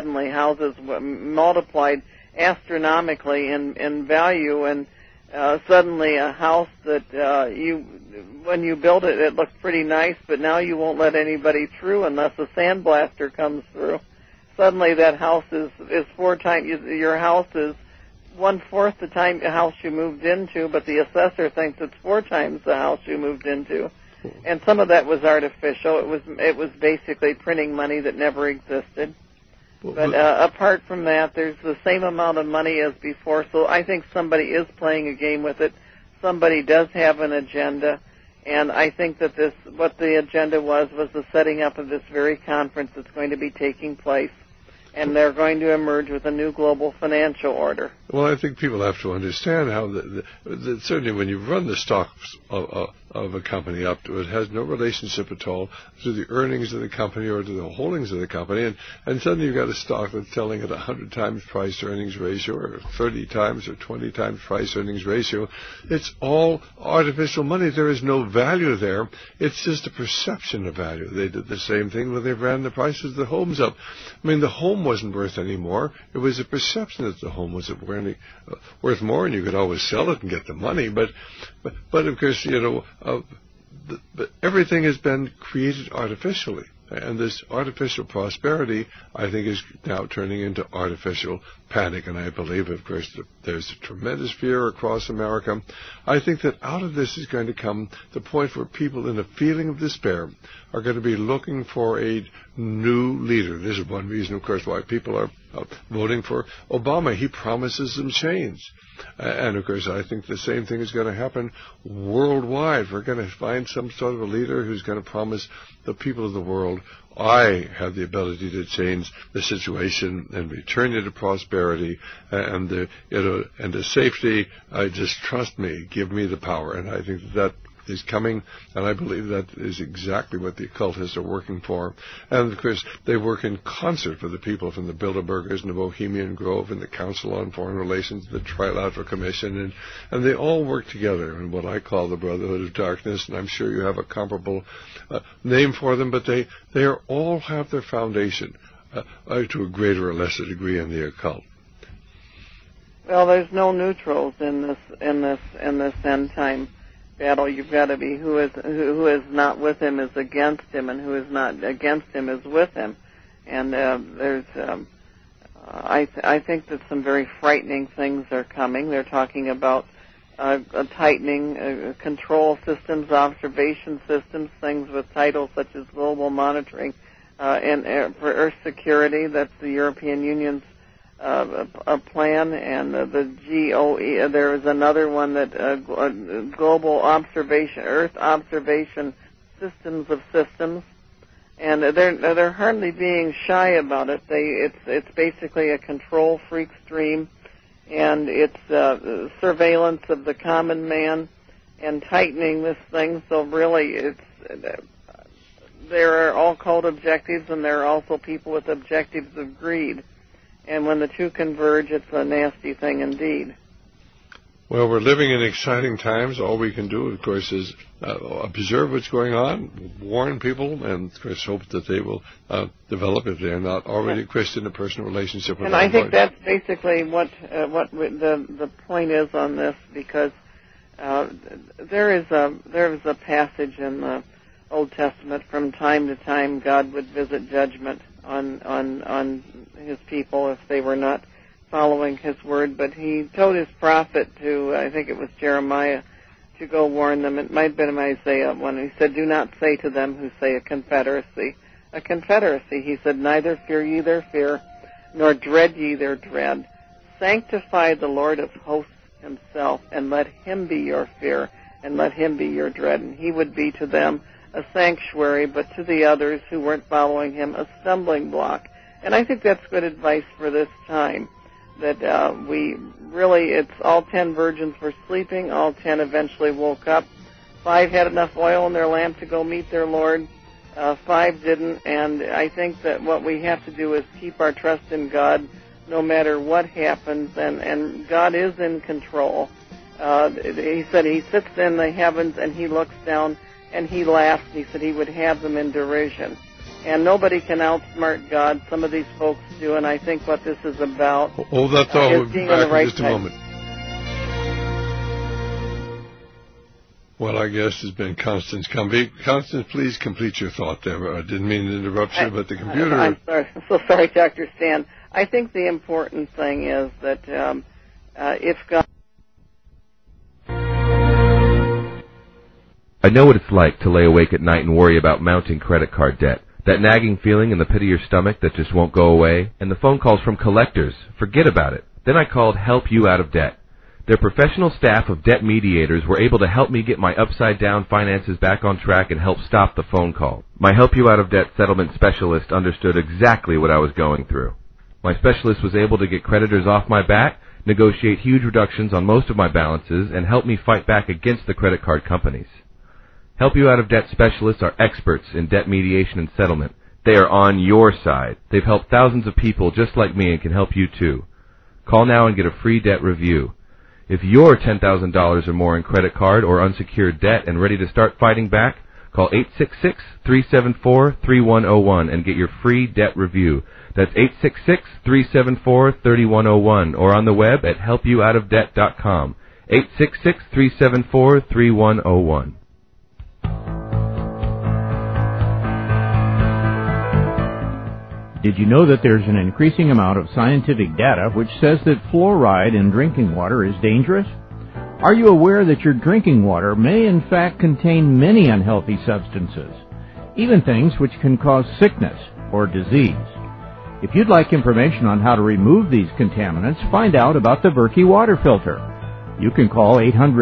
multiplied astronomically in value, and suddenly a house that when you build it, it looks pretty nice, but now you won't let anybody through unless a sandblaster comes through. Suddenly that house is 4 times, your house is 1/4 the house you moved into, but the assessor thinks it's 4 times the house you moved into. And some of that was artificial. It was basically printing money that never existed. But apart from that, there's the same amount of money as before, so I think somebody is playing a game with it. Somebody does have an agenda, and I think that what the agenda was the setting up of this very conference that's going to be taking place, and they're going to emerge with a new global financial order. Well, I think people have to understand how certainly when you run the stocks of a company up to it has no relationship at all to the earnings of the company or to the holdings of the company, and suddenly you've got a stock that's selling at 100 times price earnings ratio or 30 times or 20 times price earnings ratio. It's all artificial money. There is no value there. It's just a perception of value. They did the same thing when they ran the prices of the homes up. I mean, the home wasn't worth any more. It was a perception that the home was worth more, and you could always sell it and get the money. But of course, but everything has been created artificially, and this artificial prosperity, I think, is now turning into artificial panic. And I believe, of course, there's a tremendous fear across America. I think that out of this is going to come the point where people in a feeling of despair are going to be looking for a new leader. This is one reason, of course, why people are voting for Obama. He promises some change. And, of course, I think the same thing is going to happen worldwide. We're going to find some sort of a leader who's going to promise the people of the world, I have the ability to change the situation and return you to prosperity and the safety. Just trust me. Give me the power. And I think that is coming, and I believe that is exactly what the occultists are working for. And, of course, they work in concert with the people from the Bilderbergers and the Bohemian Grove and the Council on Foreign Relations, the Trilateral Commission, and they all work together in what I call the Brotherhood of Darkness, and I'm sure you have a comparable name for them, but they all have their foundation to a greater or lesser degree in the occult. Well, there's no neutrals in this end time battle. You've got to be who is not with him is against him, and who is not against him is with him. And I think that some very frightening things are coming. They're talking about tightening control systems, observation systems, things with titles such as global monitoring and for Earth security. That's the European Union's a plan, and the GOE. There is another one that global observation, Earth observation systems of systems, and they're hardly being shy about it. It's basically a control freak stream, and it's surveillance of the common man and tightening this thing. So really, there are all called objectives, and there are also people with objectives of greed. And when the two converge, it's a nasty thing indeed. Well, we're living in exciting times. All we can do, of course, is observe what's going on, warn people, and, of course, hope that they will develop, if they're not already Christian, a personal relationship with and our I think Lord. that's basically what the point is on this, because there is a passage in the Old Testament. From time to time, God would visit judgment on His people if they were not following His word. But He told His prophet to, I think it was Jeremiah, to go warn them. It might have been in Isaiah when He said, "Do not say to them who say a confederacy." A confederacy, He said, "Neither fear ye their fear, nor dread ye their dread. Sanctify the Lord of hosts Himself, and let Him be your fear, and let Him be your dread." And He would be to them a sanctuary, but to the others who weren't following Him, a stumbling block. And I think that's good advice for this time, that it's all 10 virgins were sleeping, all 10 eventually woke up. 5 had enough oil in their lamp to go meet their Lord, 5 didn't, and I think that what we have to do is keep our trust in God no matter what happens, and God is in control. He said He sits in the heavens and He looks down and He laughs. He said He would have them in derision. And nobody can outsmart God. Some of these folks do, and I think what this is about Hold that thought. We'll is be being back on the right in just a side. moment. Well, our guest has been Constance Cumby. Constance, please complete your thought there. I didn't mean to interrupt you, but the computer... I'm sorry. I'm so sorry, Dr. Stan. I think the important thing is that if God... I know what it's like to lay awake at night and worry about mounting credit card debt. That nagging feeling in the pit of your stomach that just won't go away. And the phone calls from collectors. Forget about it. Then I called Help You Out of Debt. Their professional staff of debt mediators were able to help me get my upside-down finances back on track and help stop the phone call. My Help You Out of Debt settlement specialist understood exactly what I was going through. My specialist was able to get creditors off my back, negotiate huge reductions on most of my balances, and help me fight back against the credit card companies. Help You Out of Debt specialists are experts in debt mediation and settlement. They are on your side. They've helped thousands of people just like me and can help you too. Call now and get a free debt review. If you're $10,000 or more in credit card or unsecured debt and ready to start fighting back, call 866-374-3101 and get your free debt review. That's 866-374-3101 or on the web at helpyououtofdebt.com. 866-374-3101. Did you know that there's an increasing amount of scientific data which says that fluoride in drinking water is dangerous? Are you aware that your drinking water may in fact contain many unhealthy substances, even things which can cause sickness or disease? If you'd like information on how to remove these contaminants, find out about the Berkey water filter. You can call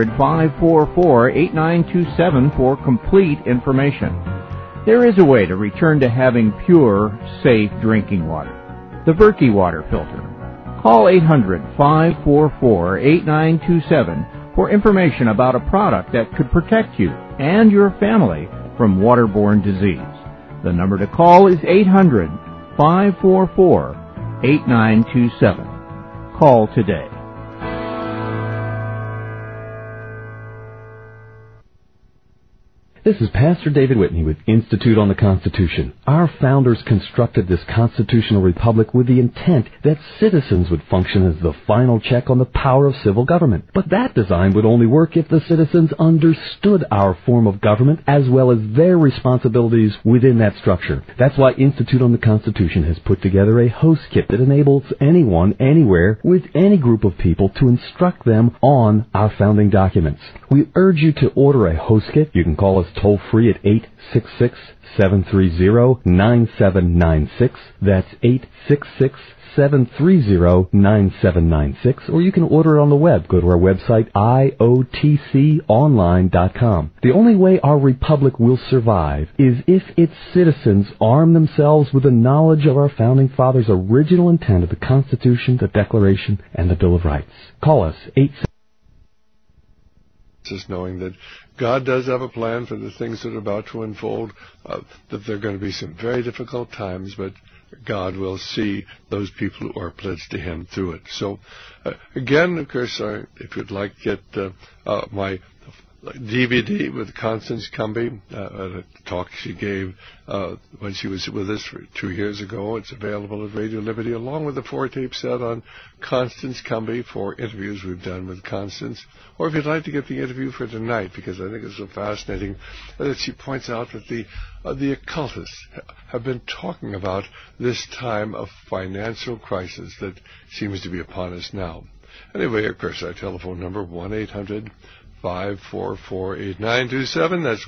800-544-8927 for complete information. There is a way to return to having pure, safe drinking water. The Berkey water filter. Call 800-544-8927 for information about a product that could protect you and your family from waterborne disease. The number to call is 800-544-8927. Call today. This is Pastor David Whitney with Institute on the Constitution. Our founders constructed this constitutional republic with the intent that citizens would function as the final check on the power of civil government. But that design would only work if the citizens understood our form of government as well as their responsibilities within that structure. That's why Institute on the Constitution has put together a host kit that enables anyone, anywhere, with any group of people to instruct them on our founding documents. We urge you to order a host kit. You can call us toll-free at 866-730-9796. That's 866-730-9796. Or you can order it on the web. Go to our website, iotconline.com. The only way our republic will survive is if its citizens arm themselves with the knowledge of our founding fathers' original intent of the Constitution, the Declaration, and the Bill of Rights. Call us, comforts us knowing that God does have a plan for the things that are about to unfold, that there are going to be some very difficult times, but God will see those people who are pledged to Him through it. So, again, of course, if you'd like to get my DVD with Constance Cumby, a talk she gave when she was with us 2 years ago. It's available at Radio Liberty, along with a 4-tape set on Constance Cumby for interviews we've done with Constance. Or if you'd like to get the interview for tonight, because I think it's so fascinating that she points out that the occultists have been talking about this time of financial crisis that seems to be upon us now. Anyway, of course, our telephone number, 1-800-544-8927. That's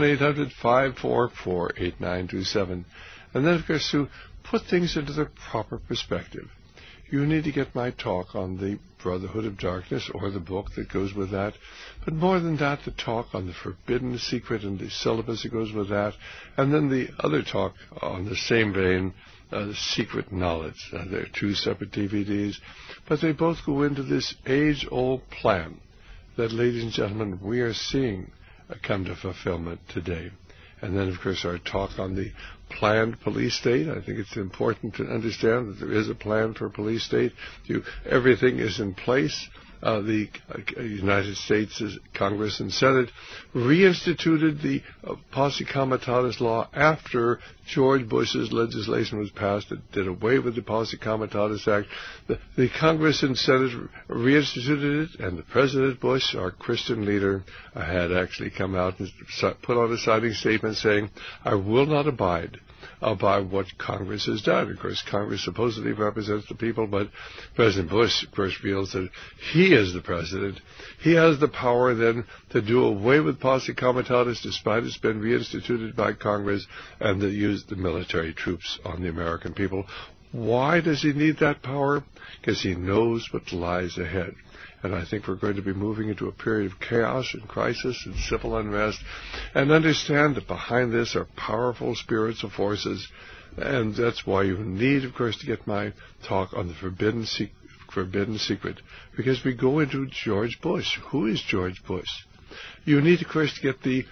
1-800-544-8927. And then, of course, to put things into their proper perspective, you need to get my talk on the Brotherhood of Darkness, or the book that goes with that. But more than that, the talk on the Forbidden Secret and the syllabus that goes with that. And then the other talk on the same vein, the Secret Knowledge. They're 2 separate DVDs, but they both go into this age-old plan that, ladies and gentlemen, we are seeing come to fulfillment today. And then, of course, our talk on the planned police state. I think it's important to understand that there is a plan for a police state. Everything is in place. The United States Congress and Senate reinstituted the Posse Comitatus law after George Bush's legislation was passed. It did away with the Posse Comitatus Act. The Congress and Senate reinstituted it, and the President Bush, our Christian leader, had actually come out and put out a signing statement saying, "I will not abide by what Congress has done." Of course, Congress supposedly represents the people, but President Bush, of course, feels that he is the president. He has the power then to do away with Posse Comitatus, despite it's been reinstituted by Congress, and to use the military troops on the American people. Why does he need that power? Because he knows what lies ahead. And I think we're going to be moving into a period of chaos and crisis and civil unrest. And understand that behind this are powerful spiritual forces. And that's why you need, of course, to get my talk on the Forbidden Secret. Because we go into George Bush. Who is George Bush? You need, of course, to get the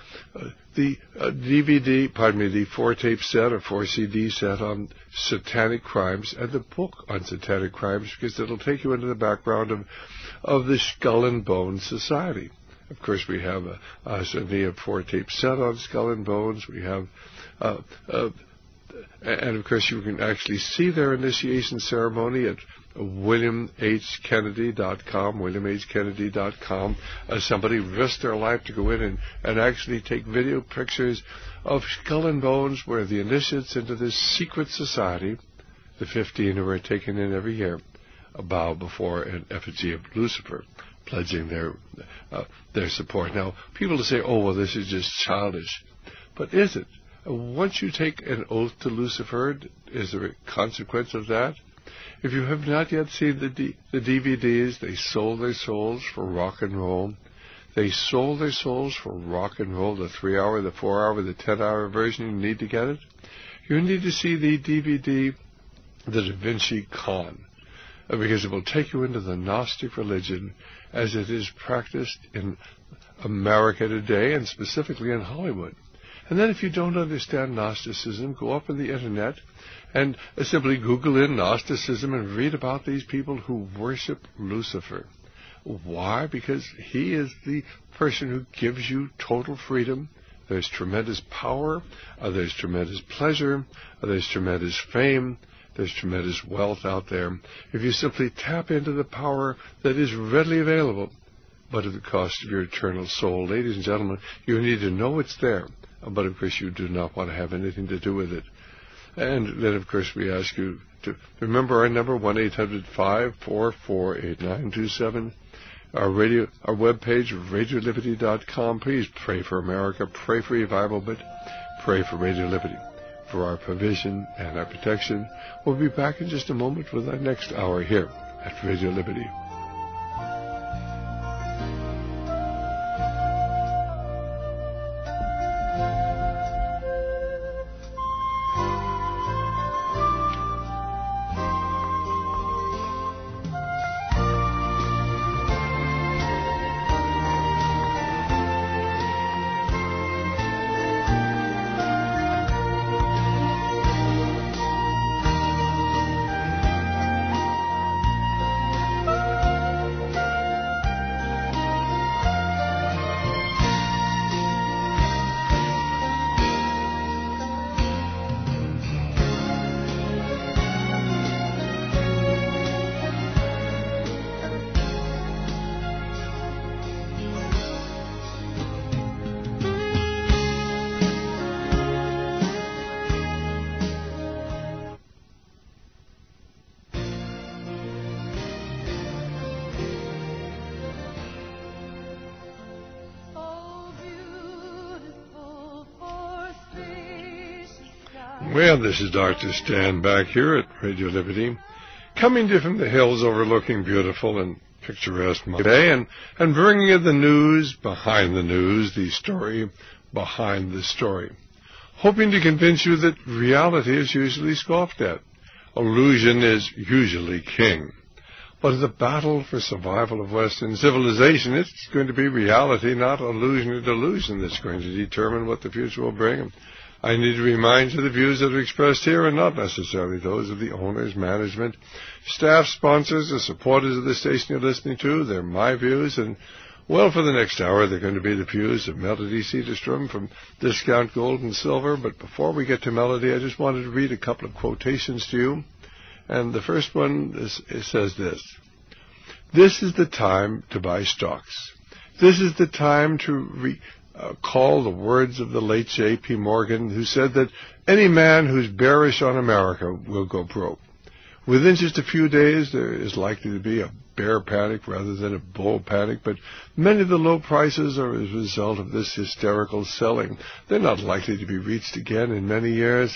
DVD, the 4-tape set or 4-CD set on satanic crimes and the book on satanic crimes, because it'll take you into the background of the Skull and Bones Society. Of course, we have a 4-tape set on Skull and Bones. We have, and of course, you can actually see their initiation ceremony at WilliamHKennedy.com, WilliamHKennedy.com. Somebody risked their life to go in and actually take video pictures of Skull and Bones, where the initiates into this secret society, the 15 who are taken in every year, bow before an effigy of Lucifer, pledging their support. Now, people say, "Oh, well, this is just childish." But is it? Once you take an oath to Lucifer, is there a consequence of that? If you have not yet seen the DVDs, they sold their souls for rock and roll. They sold their souls for rock and roll, the 3-hour, the 4-hour, the 10-hour version. You need to get it. You need to see the DVD, The Da Vinci Con, because it will take you into the Gnostic religion as it is practiced in America today, and specifically in Hollywood. And then if you don't understand Gnosticism, go up on the Internet and simply Google in Gnosticism and read about these people who worship Lucifer. Why? Because he is the person who gives you total freedom. There's tremendous power. There's tremendous pleasure. There's tremendous fame. There's tremendous wealth out there. If you simply tap into the power that is readily available, but at the cost of your eternal soul. Ladies and gentlemen, you need to know it's there, but of course you do not want to have anything to do with it. And then, of course, we ask you to remember our number, 1-800-544-8927. Our webpage, RadioLiberty.com. Please pray for America, pray for revival, but pray for Radio Liberty, for our provision and our protection. We'll be back in just a moment with our next hour here at Radio Liberty. Well, this is Dr. Stan back here at Radio Liberty, coming to you from the hills overlooking beautiful and picturesque Monday, and bringing you the news behind the news, the story behind the story, hoping to convince you that reality is usually scoffed at. Illusion is usually king. But in the battle for survival of Western civilization, it's going to be reality, not illusion or delusion, that's going to determine what the future will bring. I need to remind you the views that are expressed here are not necessarily those of the owners, management, staff, sponsors, or supporters of the station you're listening to. They're my views, and, well, for the next hour, they're going to be the views of Melody Cedarstrom from Discount Gold and Silver. But before we get to Melody, I just wanted to read a couple of quotations to you. And the first one says this: "This is the time to buy stocks. This is the time to recall the words of the late J.P. Morgan, who said that any man who's bearish on America will go broke. Within just a few days, there is likely to be a bear panic rather than a bull panic, but many of the low prices are as a result of this hysterical selling. They're not likely to be reached again in many years."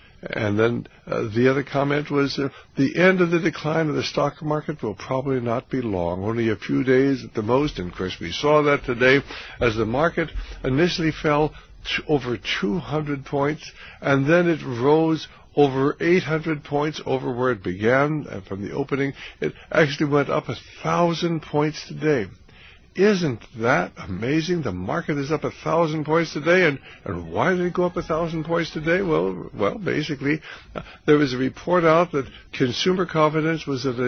And then the other comment was, the end of the decline of the stock market will probably not be long, only a few days at the most. And, of course, we saw that today as the market initially fell over 200 points, and then it rose over 800 points over where it began from the opening. It actually went up 1,000 points today. Isn't that amazing? The market is up 1,000 points today, and why did it go up 1,000 points today? Well, basically, there was a report out that consumer confidence was at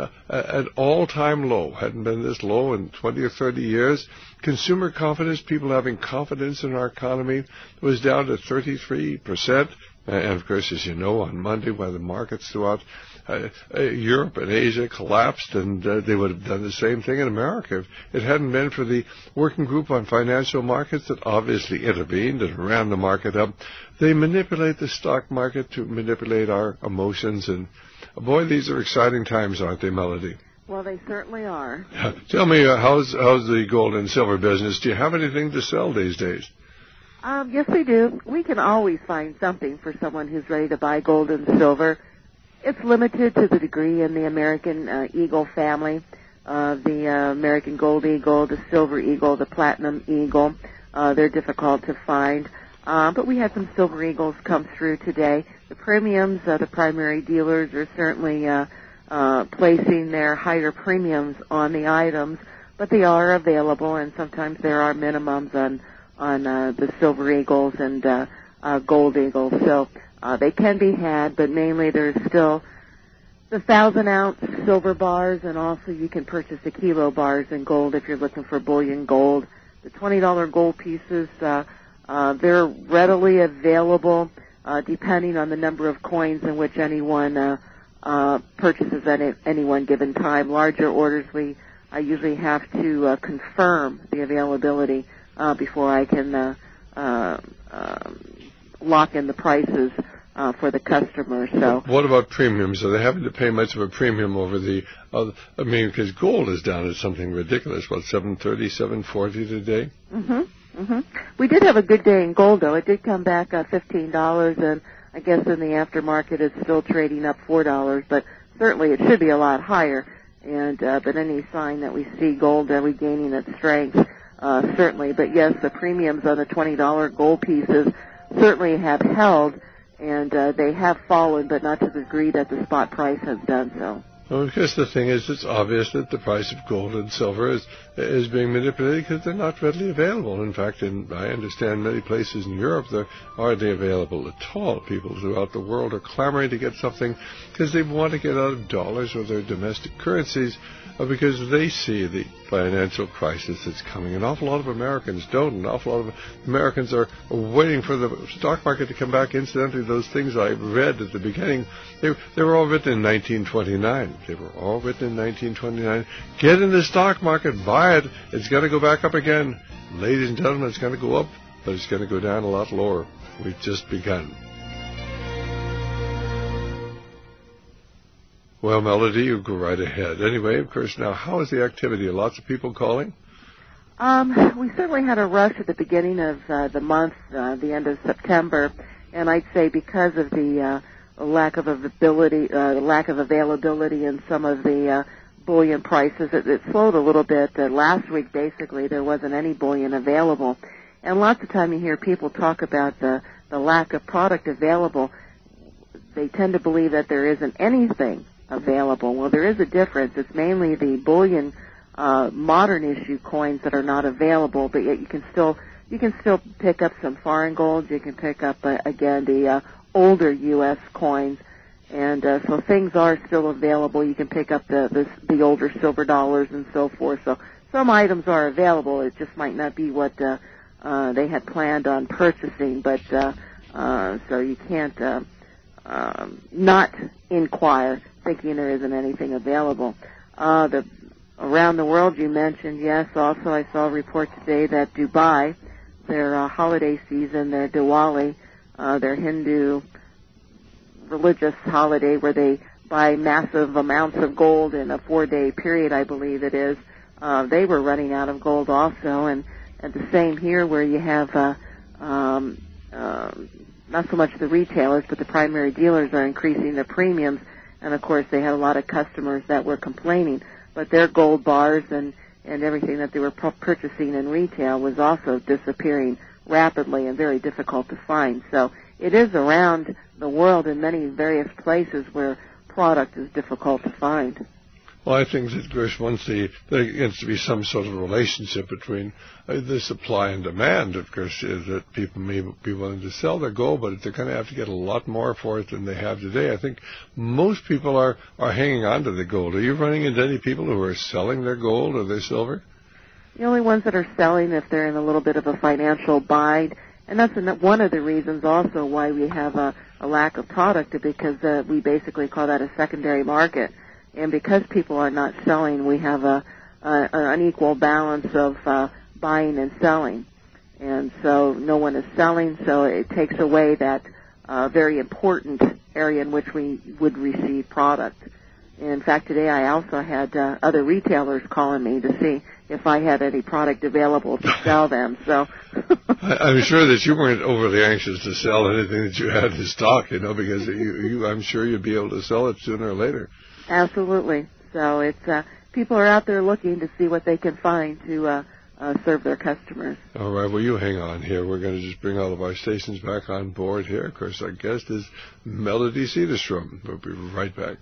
an all-time low. Hadn't been this low in 20 or 30 years. Consumer confidence, people having confidence in our economy, was down to 33%. And, of course, as you know, on Monday, when the markets throughout Europe and Asia collapsed, and they would have done the same thing in America if it hadn't been for the Working Group on Financial Markets that obviously intervened and ran the market up. They manipulate the stock market to manipulate our emotions, and boy, these are exciting times, aren't they, Melody? Well, they certainly are. Tell me, how's the gold and silver business? Do you have anything to sell these days? Yes, we do. We can always find something for someone who's ready to buy gold and silver. It's limited to the degree in the American Eagle family, the American Gold Eagle, the Silver Eagle, the Platinum Eagle. They're difficult to find, but we had some Silver Eagles come through today. The premiums, the primary dealers are certainly placing their higher premiums on the items, but they are available, and sometimes there are minimums on the Silver Eagles and Gold Eagles. So they can be had, but mainly there's still the 1,000-ounce silver bars, and also you can purchase the kilo bars in gold if you're looking for bullion gold. The $20 gold pieces, they're readily available depending on the number of coins in which anyone purchases at any one given time. Larger orders, I usually have to confirm the availability before I can lock in the prices for the customer. So, what about premiums? Are they having to pay much of a premium over the other? I mean, because gold is down at something ridiculous. What, $730, $740 today? We did have a good day in gold, though. It did come back $15, and I guess in the aftermarket it's still trading up $4. But certainly it should be a lot higher. And but any sign that we see gold regaining its strength, certainly. But yes, the premiums on the $20 gold pieces certainly have held, and they have fallen, but not to the degree that the spot price has done so. Well, because the thing is, it's obvious that the price of gold and silver is being manipulated because they're not readily available. In fact, I understand many places in Europe they're hardly available at all. People throughout the world are clamoring to get something because they want to get out of dollars or their domestic currencies because they see the financial crisis that's coming. An awful lot of Americans don't. An awful lot of Americans are waiting for the stock market to come back. Incidentally, those things I read at the beginning, they were all written in 1929. They were all written in 1929. Get in the stock market, buy it. It's going to go back up again. Ladies and gentlemen, it's going to go up, but it's going to go down a lot lower. We've just begun. Well, Melody, you go right ahead. Anyway, of course, now, how is the activity? Are lots of people calling? We certainly had a rush at the beginning of the month, the end of September, And I'd say because of the lack of availability in some of the bullion prices, it slowed a little bit. Last week, basically, there wasn't any bullion available. And lots of time you hear people talk about the lack of product available. They tend to believe that there isn't anything available. Well, there is a difference. It's mainly the bullion modern issue coins that are not available, but yet you can still pick up some foreign gold. You can pick up again the older U.S. coins, and so things are still available. You can pick up the older silver dollars and so forth. So some items are available. It just might not be what they had planned on purchasing, but so you can't not inquire thinking there isn't anything available. Around the world, you mentioned, yes. Also, I saw a report today that Dubai, their holiday season, their Diwali, their Hindu religious holiday where they buy massive amounts of gold in a 4-day period, I believe it is, they were running out of gold also. And the same here where you have not so much the retailers, but the primary dealers are increasing their premiums. And, of course, they had a lot of customers that were complaining. But their gold bars and everything that they were purchasing in retail was also disappearing rapidly and very difficult to find. So it is around the world in many various places where product is difficult to find. Well, I think that, of course, once there gets to be some sort of relationship between the supply and demand, of course, is that people may be willing to sell their gold, but they're going to have to get a lot more for it than they have today. I think most people are hanging on to the gold. Are you running into any people who are selling their gold or their silver? The only ones that are selling if they're in a little bit of a financial bind, and that's one of the reasons also why we have a lack of product, because we basically call that a secondary market. And because people are not selling, we have an unequal balance of buying and selling. And so no one is selling, so it takes away that very important area in which we would receive product. In fact, today I also had other retailers calling me to see if I had any product available to sell them. So I'm sure that you weren't overly anxious to sell anything that you had in stock, because I'm sure you'd be able to sell it sooner or later. Absolutely. So it's people are out there looking to see what they can find to serve their customers. All right. Well, you hang on here. We're going to just bring all of our stations back on board here. Of course, our guest is Melody Cedarstrom. We'll be right back.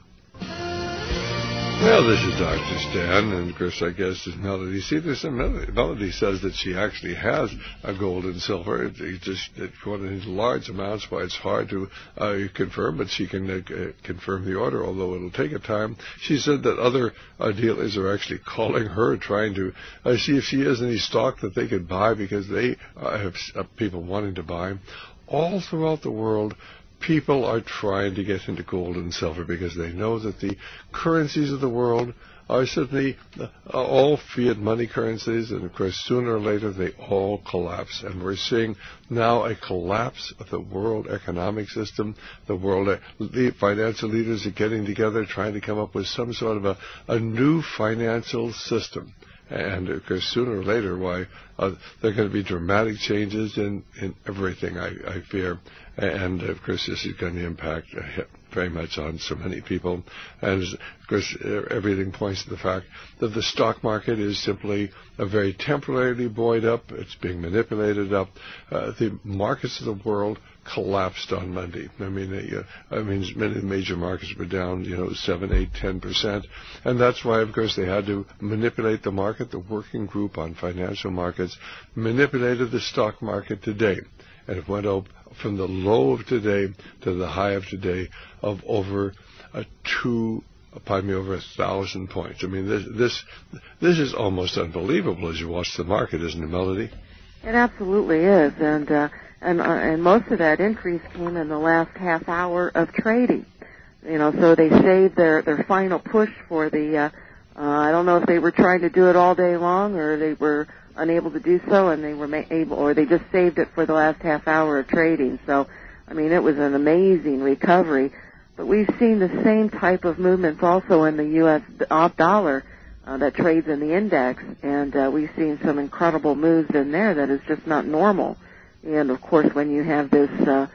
Well, this is Dr. Stan, and of course our guest is Melody Cedarstrom. Melody says that she actually has a gold and silver. It's just one of these large amounts, why it's hard to confirm, but she can confirm the order, although it'll take a time. She said that other dealers are actually calling her, trying to see if she has any stock that they could buy, because they have people wanting to buy. All throughout the world, people are trying to get into gold and silver because they know that the currencies of the world are certainly all fiat money currencies, and of course sooner or later they all collapse. And we're seeing now a collapse of the world economic system. The world financial leaders are getting together, trying to come up with some sort of a new financial system. And, of course, sooner or later, there are going to be dramatic changes in everything, I fear. And, of course, this is going to impact very much on so many people. And, of course, everything points to the fact that the stock market is simply very temporarily buoyed up. It's being manipulated up. The markets of the world collapsed on Monday. I mean, many major markets were down, 7, 8, 10%. And that's why, of course, they had to manipulate the market. The working group on financial markets manipulated the stock market today. And it went up from the low of today to the high of today of over 1,000 points. I mean, this is almost unbelievable as you watch the market, isn't it, Melody? It absolutely is. And most of that increase came in the last half hour of trading. So they saved their final push for the, I don't know if they were trying to do it all day long or they were unable to do so and they were or they just saved it for the last half hour of trading. So, I mean, it was an amazing recovery. But we've seen the same type of movements also in the U.S. dollar that trades in the index, and we've seen some incredible moves in there that is just not normal. And, of course, when you have this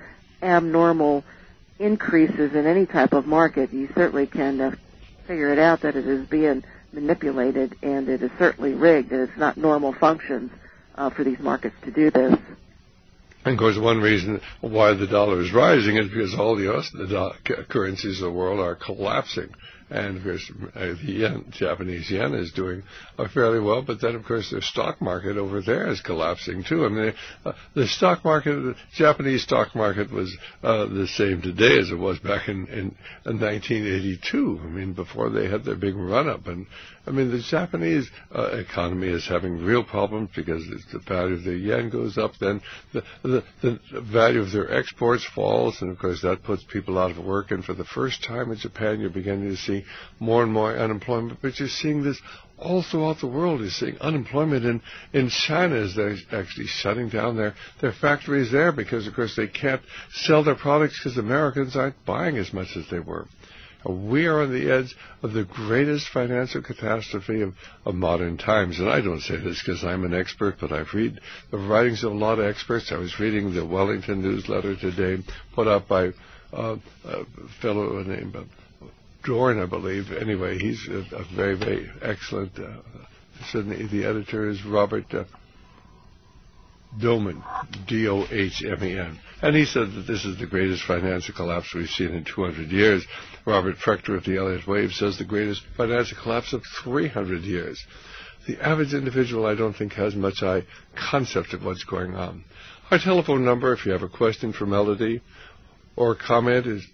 abnormal increases in any type of market, you certainly can figure it out that it is being manipulated, and it is certainly rigged, and it's not normal functions for these markets to do this. And of course, one reason why the dollar is rising is because all the other currencies of the world are collapsing. And of course, the yen, Japanese yen, is doing fairly well. But then, of course, the stock market over there is collapsing too. I mean, the stock market, the Japanese stock market, was the same today as it was back in 1982. I mean, before they had their big run-up. And I mean, the Japanese economy is having real problems because the value of the yen goes up. Then the value of their exports falls, and of course, that puts people out of work. And for the first time in Japan, you're beginning to see more and more unemployment, but you're seeing this all throughout the world. You're seeing unemployment in China as they're actually shutting down their factories there because, of course, they can't sell their products because Americans aren't buying as much as they were. We are on the edge of the greatest financial catastrophe of modern times. And I don't say this because I'm an expert, but I've read the writings of a lot of experts. I was reading the Wellington newsletter today, put out by a fellow named Dorn, I believe. Anyway, he's a very, very excellent. Certainly, the editor is Robert Dohmen, D-O-H-M-E-N. And he said that this is the greatest financial collapse we've seen in 200 years. Robert Prechter of the Elliott Wave says the greatest financial collapse of 300 years. The average individual, I don't think, has much concept of what's going on. Our telephone number, if you have a question for Melody or a comment, is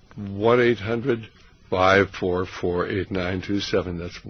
1-800-544-8927. That's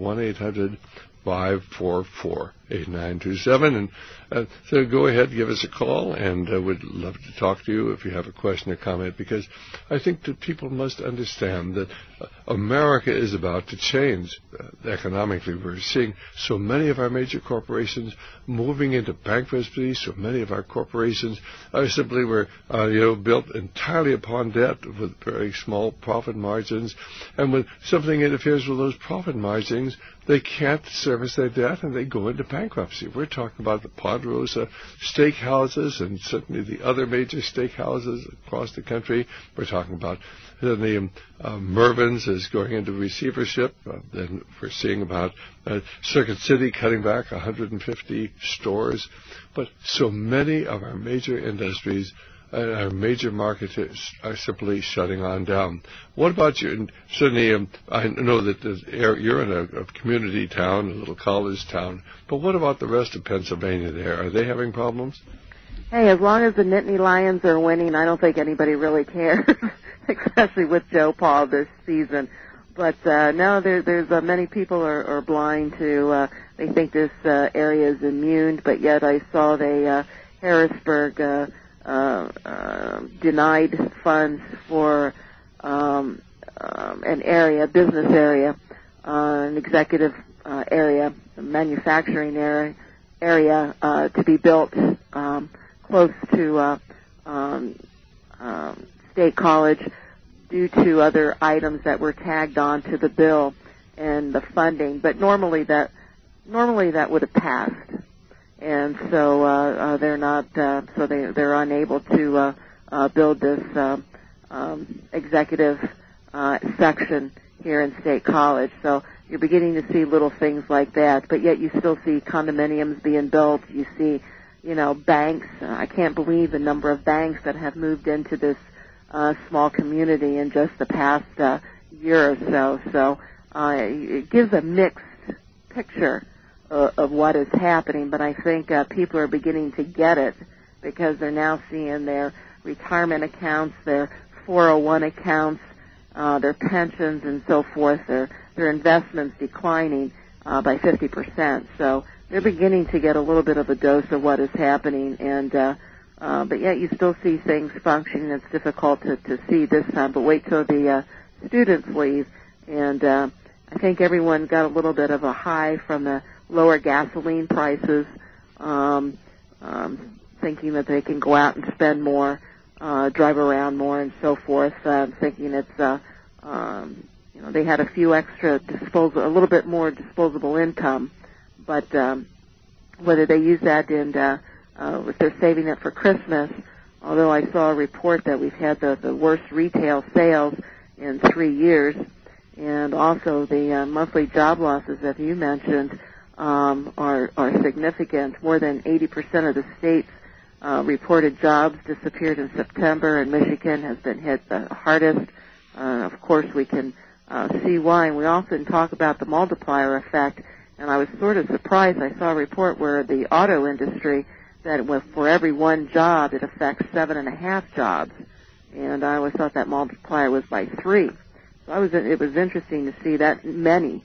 1-800-544-8927. And so go ahead, give us a call, and we'd love to talk to you if you have a question or comment, because I think that people must understand that America is about to change economically. We're seeing so many of our major corporations moving into bankruptcy. So many of our corporations are simply built entirely upon debt with very small profit margins. And when something interferes with those profit margins, they can't service their debt and they go into bankruptcy. We're talking about the Ponderosa steakhouses and certainly the other major steakhouses across the country. We're talking about the Mervyn's is going into receivership. Then we're seeing about Circuit City cutting back 150 stores. But so many of our major industries and our major markets are simply shutting on down. What about you? And certainly, I know that you're in a community town, a little college town, but what about the rest of Pennsylvania there? Are they having problems? Hey, as long as the Nittany Lions are winning, I don't think anybody really cares, especially with Joe Paul this season. But no, there's many people are blind to, they think this area is immune, but yet I saw Harrisburg denied funds for an area, business area, an executive area, a manufacturing area to be built close to State College due to other items that were tagged on to the bill and the funding. But normally that would have passed. And so they're not. So they're unable to build this executive section here in State College. So you're beginning to see little things like that. But yet you still see condominiums being built. You see, banks. I can't believe the number of banks that have moved into this small community in just the past year or so. So it gives a mixed picture of what is happening, but I think people are beginning to get it because they're now seeing their retirement accounts, their 401 accounts, their pensions, and so forth, their investments declining by 50%. So they're beginning to get a little bit of a dose of what is happening, and but yet you still see things functioning. It's difficult to see this time, but wait till the students leave, and I think everyone got a little bit of a high from the lower gasoline prices, thinking that they can go out and spend more, drive around more, and so forth. Thinking it's, they had a few extra a little bit more disposable income, but whether they use that in, if they're saving it for Christmas although I saw a report that we've had the worst retail sales in 3 years, and also the monthly job losses that you mentioned are significant. More than 80% of the states reported jobs disappeared in September, and Michigan has been hit the hardest. Of course, we can see why. And we often talk about the multiplier effect, and I was sort of surprised. I saw a report where the auto industry, that for every one job, it affects 7.5 jobs. And I always thought that multiplier was by 3. So it was interesting to see that many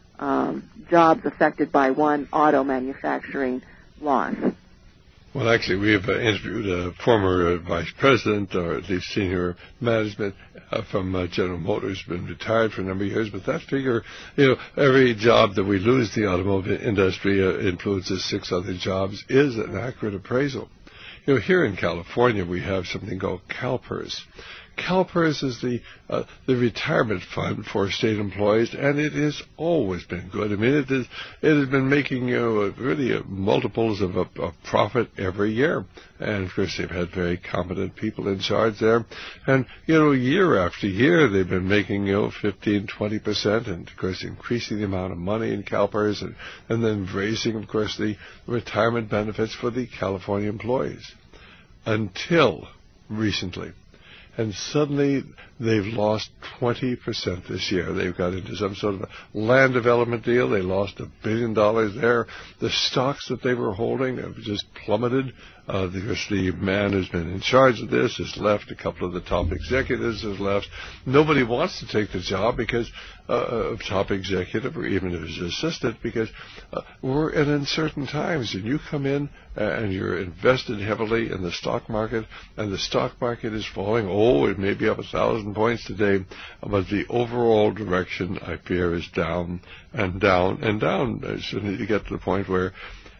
jobs affected by one auto manufacturing loss. Well, actually, we have interviewed a former vice president, or at least senior management from General Motors, been retired for a number of years. But that figure, every job that we lose in the automobile industry influences 6 other jobs, is an accurate appraisal. Here in California, we have something called CalPERS. CalPERS is the retirement fund for state employees, and it has always been good. I mean, it has been making really multiples of profit every year, and of course they've had very competent people in charge there, and year after year they've been making 15-20%, and of course increasing the amount of money in CalPERS, and then raising, of course, the retirement benefits for the California employees until recently. And suddenly they've lost 20% this year. They've got into some sort of a land development deal. They lost $1 billion there. The stocks that they were holding have just plummeted. The man who's been in charge of this has left. A couple of the top executives has left. Nobody wants to take the job because of top executive or even his assistant, because we're in uncertain times. And you come in and you're invested heavily in the stock market, and the stock market is falling. It may be up 1,000 points today, but the overall direction, I fear, is down and down and down. So you need to get to the point where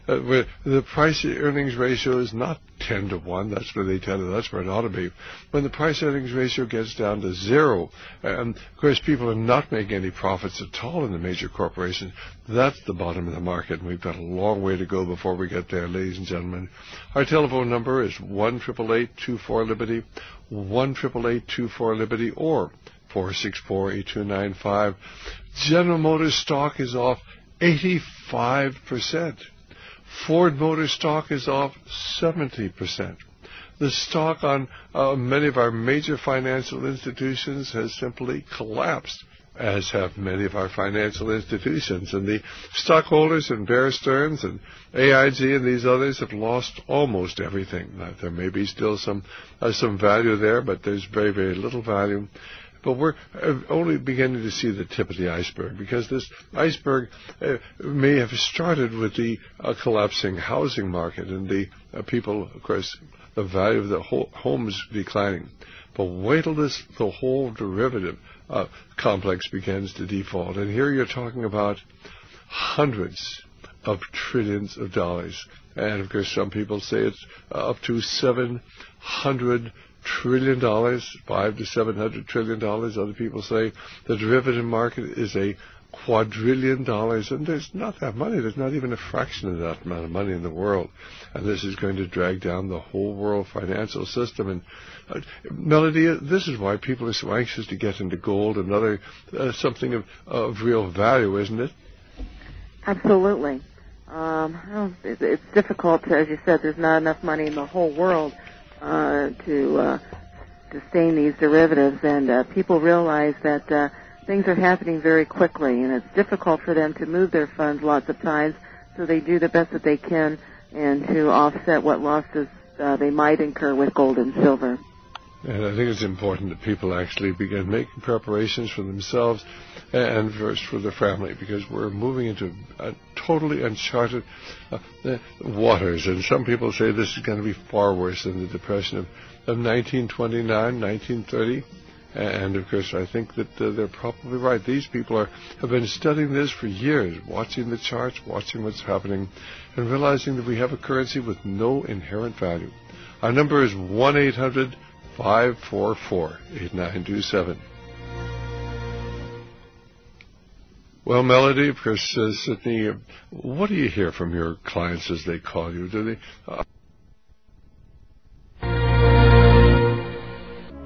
the price-earnings ratio is not 10 to 1. That's where they tell you that's where it ought to be. When the price-earnings ratio gets down to 0, and of course people are not making any profits at all in the major corporations, that's the bottom of the market, and we've got a long way to go before we get there, ladies and gentlemen. Our telephone number is 1-888-24-LIBERTY, 1-888-24-LIBERTY, or 464-8295. General Motors stock is off 85%. Ford Motor stock is off 70%. The stock on many of our major financial institutions has simply collapsed, as have many of our financial institutions. And the stockholders in Bear Stearns and AIG and these others have lost almost everything. Now, there may be still some value there, but there's very, very little value. But we're only beginning to see the tip of the iceberg, because this iceberg may have started with the collapsing housing market and the people, of course, the value of the homes declining. But wait till the whole derivative complex begins to default. And here you're talking about hundreds of trillions of dollars. And, of course, some people say it's up to $700 trillion, $500 to $700 trillion. Other people say the derivative market is $1 quadrillion, and there's not that money. There's not even a fraction of that amount of money in the world, and this is going to drag down the whole world financial system. And Melody, this is why people are so anxious to get into gold and other something of real value, isn't it? Absolutely. It's difficult, as you said. There's not enough money in the whole world to sustain these derivatives, and people realize that things are happening very quickly, and it's difficult for them to move their funds lots of times, so they do the best that they can and to offset what losses they might incur with gold and silver. And I think it's important that people actually begin making preparations for themselves and first for their family, because we're moving into totally uncharted waters. And some people say this is going to be far worse than the Depression of 1929, 1930. And, of course, I think that they're probably right. These people have been studying this for years, watching the charts, watching what's happening, and realizing that we have a currency with no inherent value. Our number is 1-800-544-8927. Well, Melody, of course, Sydney, what do you hear from your clients as they call you? Do they...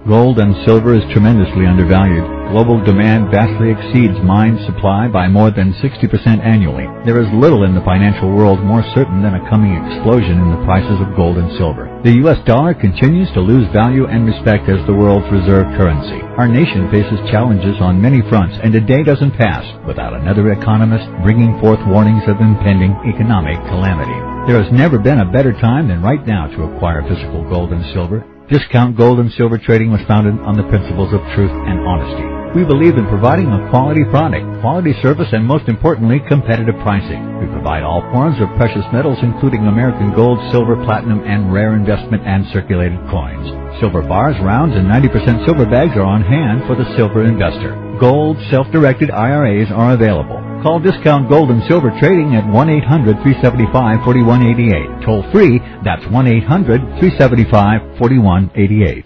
Gold and silver is tremendously undervalued. Global demand vastly exceeds mine supply by more than 60% annually. There is little in the financial world more certain than a coming explosion in the prices of gold and silver. The U.S. dollar continues to lose value and respect as the world's reserve currency. Our nation faces challenges on many fronts, and a day doesn't pass without another economist bringing forth warnings of impending economic calamity. There has never been a better time than right now to acquire physical gold and silver. Discount Gold and Silver Trading was founded on the principles of truth and honesty. We believe in providing a quality product, quality service, and most importantly, competitive pricing. We provide all forms of precious metals, including American gold, silver, platinum, and rare investment and circulated coins. Silver bars, rounds, and 90% silver bags are on hand for the silver investor. Gold self-directed IRAs are available. Call Discount Gold and Silver Trading at 1-800-375-4188. Toll free, that's 1-800-375-4188.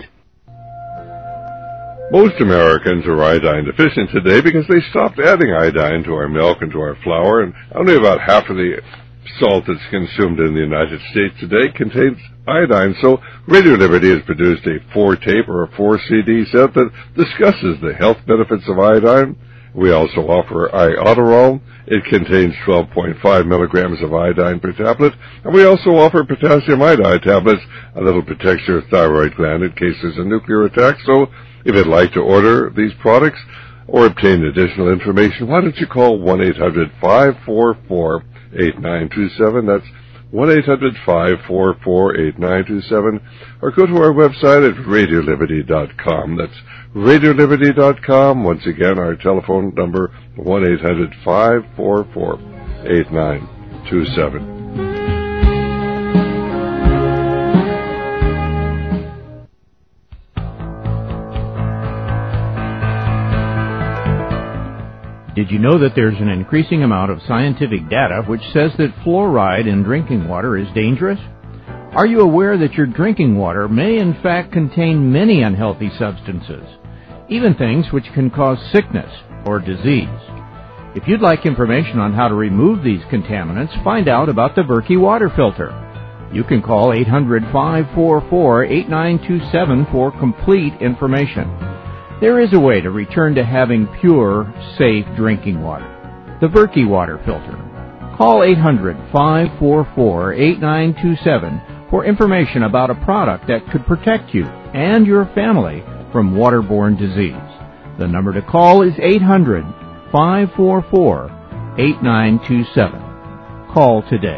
Most Americans are iodine deficient today because they stopped adding iodine to our milk and to our flour, and only about half of the salt that's consumed in the United States today contains iodine. So Radio Liberty has produced a 4-tape or a 4-CD set that discusses the health benefits of iodine. We also offer Iodoral. It contains 12.5 milligrams of iodine per tablet. And we also offer potassium iodide tablets, and that'll protect your thyroid gland in case there's a nuclear attack. So if you'd like to order these products or obtain additional information, why don't you call 1-800-544-8927. That's 1-800-544-8927. Or go to our website at RadioLiberty.com. That's RadioLiberty.com. Once again, our telephone number, 1-800-544-8927. Did you know that there's an increasing amount of scientific data which says that fluoride in drinking water is dangerous? Are you aware that your drinking water may in fact contain many unhealthy substances, even things which can cause sickness or disease? If you'd like information on how to remove these contaminants, find out about the Berkey water filter. You can call 800-544-8927 for complete information. There is a way to return to having pure, safe drinking water. The Berkey water filter. Call 800-544-8927 for information about a product that could protect you and your family from waterborne disease. The number to call is 800-544-8927. Call today.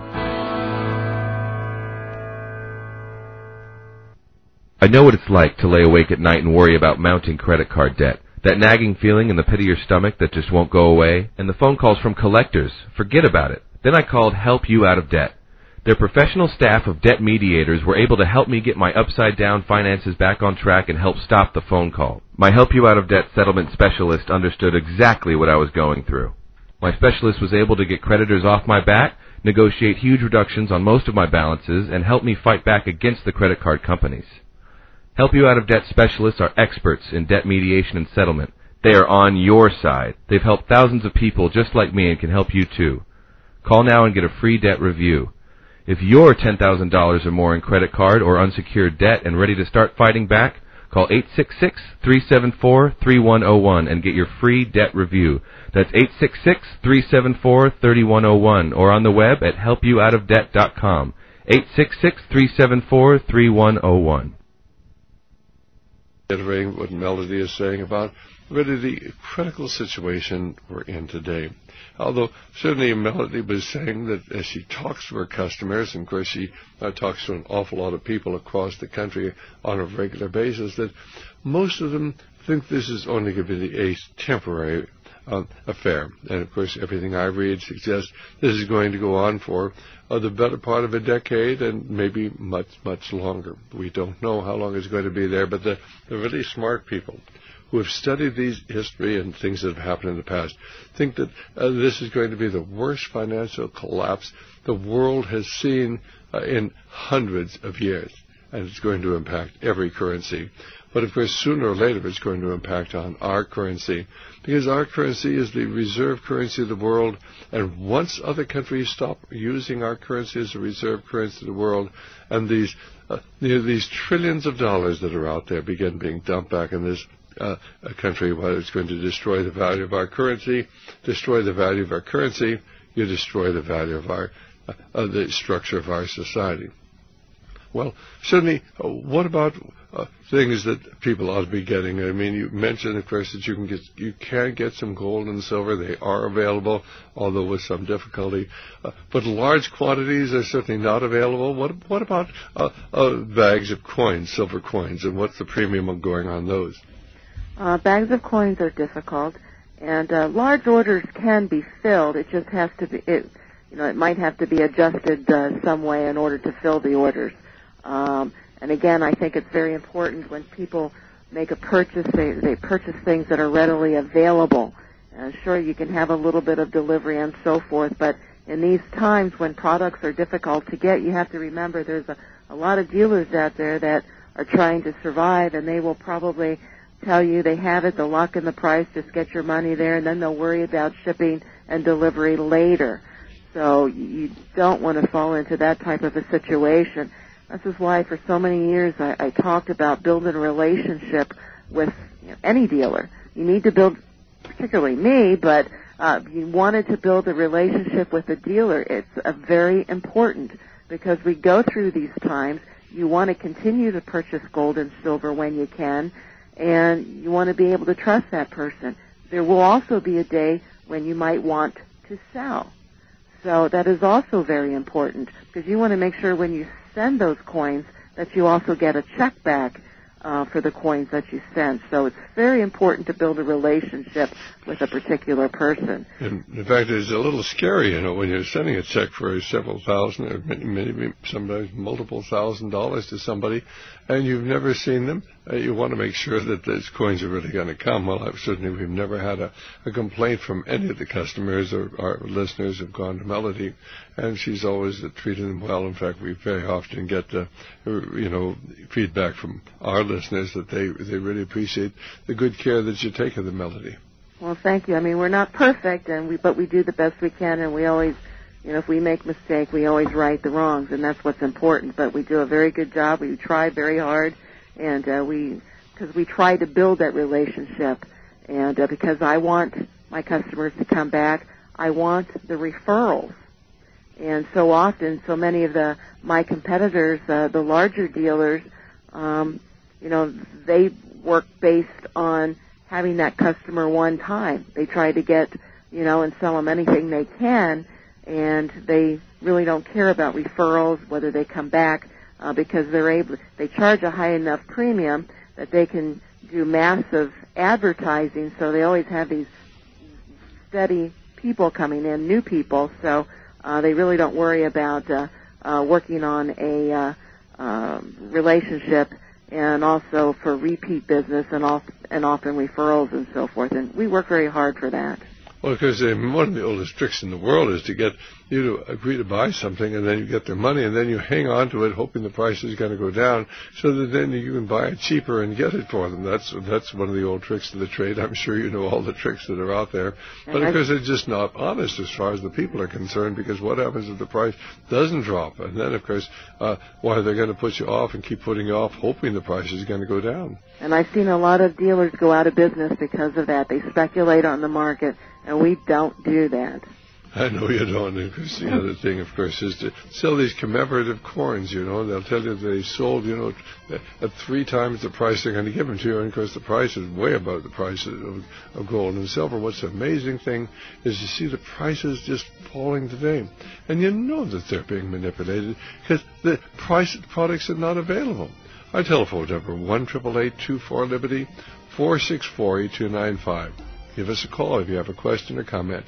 I know what it's like to lay awake at night and worry about mounting credit card debt. That nagging feeling in the pit of your stomach that just won't go away. And the phone calls from collectors. Forget about it. Then I called Help You Out of Debt. Their professional staff of debt mediators were able to help me get my upside-down finances back on track and help stop the phone call. My Help You Out of Debt settlement specialist understood exactly what I was going through. My specialist was able to get creditors off my back, negotiate huge reductions on most of my balances, and help me fight back against the credit card companies. Help You Out of Debt specialists are experts in debt mediation and settlement. They are on your side. They've helped thousands of people just like me and can help you too. Call now and get a free debt review. If you're $10,000 or more in credit card or unsecured debt and ready to start fighting back, call 866-374-3101 and get your free debt review. That's 866-374-3101 or on the web at helpyououtofdebt.com. 866-374-3101. Reiterating what Melody is saying about really the critical situation we're in today. Although certainly Melody was saying that as she talks to her customers, and of course she talks to an awful lot of people across the country on a regular basis, that most of them think this is only going to be a temporary affair. And of course everything I read suggests this is going to go on for the better part of a decade and maybe much, much longer. We don't know how long it's going to be there, but the really smart people who have studied these history and things that have happened in the past think that this is going to be the worst financial collapse the world has seen in hundreds of years, and it's going to impact every currency. But, of course, sooner or later it's going to impact on our currency, because our currency is the reserve currency of the world, and once other countries stop using our currency as a reserve currency of the world, and these trillions of dollars that are out there begin being dumped back in this country, well, it's going to destroy the value of our currency. Destroy the value of our currency, you destroy the value of the structure of our society. Well, certainly, what about things that people ought to be getting? I mean, you mentioned, of course, that you can get some gold and silver. They are available, although with some difficulty. But large quantities are certainly not available. What about bags of coins, silver coins, and what's the premium going on those? Bags of coins are difficult, and large orders can be filled. It just has to be, it might have to be adjusted some way in order to fill the orders. And again, I think it's very important when people make a purchase, they purchase things that are readily available. Sure, you can have a little bit of delivery and so forth, but in these times when products are difficult to get, you have to remember there's a lot of dealers out there that are trying to survive, and they will probably tell you they have it, they'll lock in the price, just get your money there, and then they'll worry about shipping and delivery later. So you don't want to fall into that type of a situation. This is why for so many years I talked about building a relationship with any dealer. You need to build, particularly me, but you wanted to build a relationship with a dealer. It's very important because we go through these times. You want to continue to purchase gold and silver when you can, and you want to be able to trust that person. There will also be a day when you might want to sell. So that is also very important because you want to make sure when you send those coins that you also get a check back for the coins that you sent. So it's very important to build a relationship with a particular person. And in fact, it's a little scary, when you're sending a check for several thousand or maybe sometimes multiple $1,000s to somebody and you've never seen them. You want to make sure that those coins are really going to come. Well, we've never had a complaint from any of the customers or our listeners who've gone to Melody, and she's always treated them well. In fact, we very often get feedback from our listeners that they really appreciate the good care that you take of the Melody. Well, thank you. I mean, we're not perfect, but we do the best we can, and we always, if we make mistakes, we always right the wrongs, and that's what's important. But we do a very good job. We try very hard, and because we try to build that relationship, and because I want my customers to come back, I want the referrals. And so often, so many of my competitors, the larger dealers, they work based on having that customer one time. They try to get, and sell them anything they can, and they really don't care about referrals, whether they come back, because they charge a high enough premium that they can do massive advertising, so they always have these steady people coming in, new people, so they really don't worry about working on a relationship, and also for repeat business and often referrals and so forth. And we work very hard for that. Well, because one of the oldest tricks in the world is to get you to agree to buy something, and then you get their money, and then you hang on to it, hoping the price is going to go down, so that then you can buy it cheaper and get it for them. That's one of the old tricks of the trade. I'm sure you know all the tricks that are out there. But of course, it's just not honest as far as the people are concerned, because what happens if the price doesn't drop? And then, of course, why they're going to put you off and keep putting you off, hoping the price is going to go down. And I've seen a lot of dealers go out of business because of that. They speculate on the market, and we don't do that. I know you don't. And the other thing, of course, is to sell these commemorative coins, They'll tell you they sold, at 3 times the price they're going to give them to you. And, of course, the price is way above the price of gold and silver. What's the amazing thing is you see the prices just falling today. And you know that they're being manipulated because the price of the products are not available. Our telephone number, 1-888-24-LIBERTY, 464-8295. Give us a call if you have a question or comment.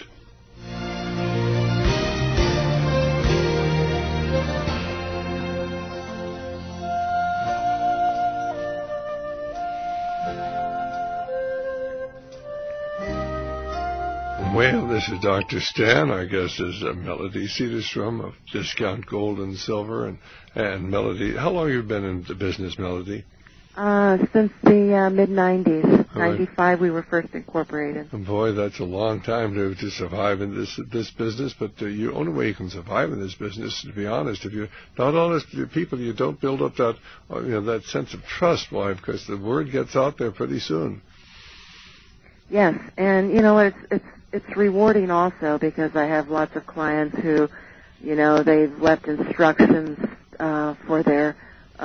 Well, this is Dr. Stan. Our guest is Melody Cedarstrom of Discount Gold and Silver. And Melody, how long have you been in the business, Melody? Since the mid-'90s. 95 we were first incorporated. And boy, that's a long time to survive in this business, but the only way you can survive in this business, to be honest, if you're not honest with your people, you don't build up that that sense of trust, why? Because the word gets out there pretty soon. Yes, and it's rewarding also, because I have lots of clients who, they've left instructions for their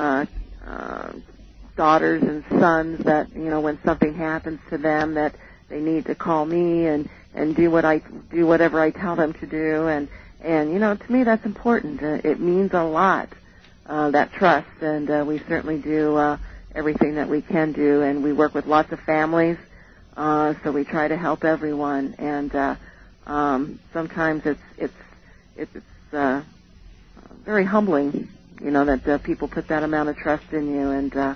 daughters and sons that, when something happens to them, that they need to call me and do whatever I tell them to do, and to me that's important. It means a lot, that trust, and we certainly do everything that we can do, and we work with lots of families, so we try to help everyone, and sometimes it's very humbling, that people put that amount of trust in you, and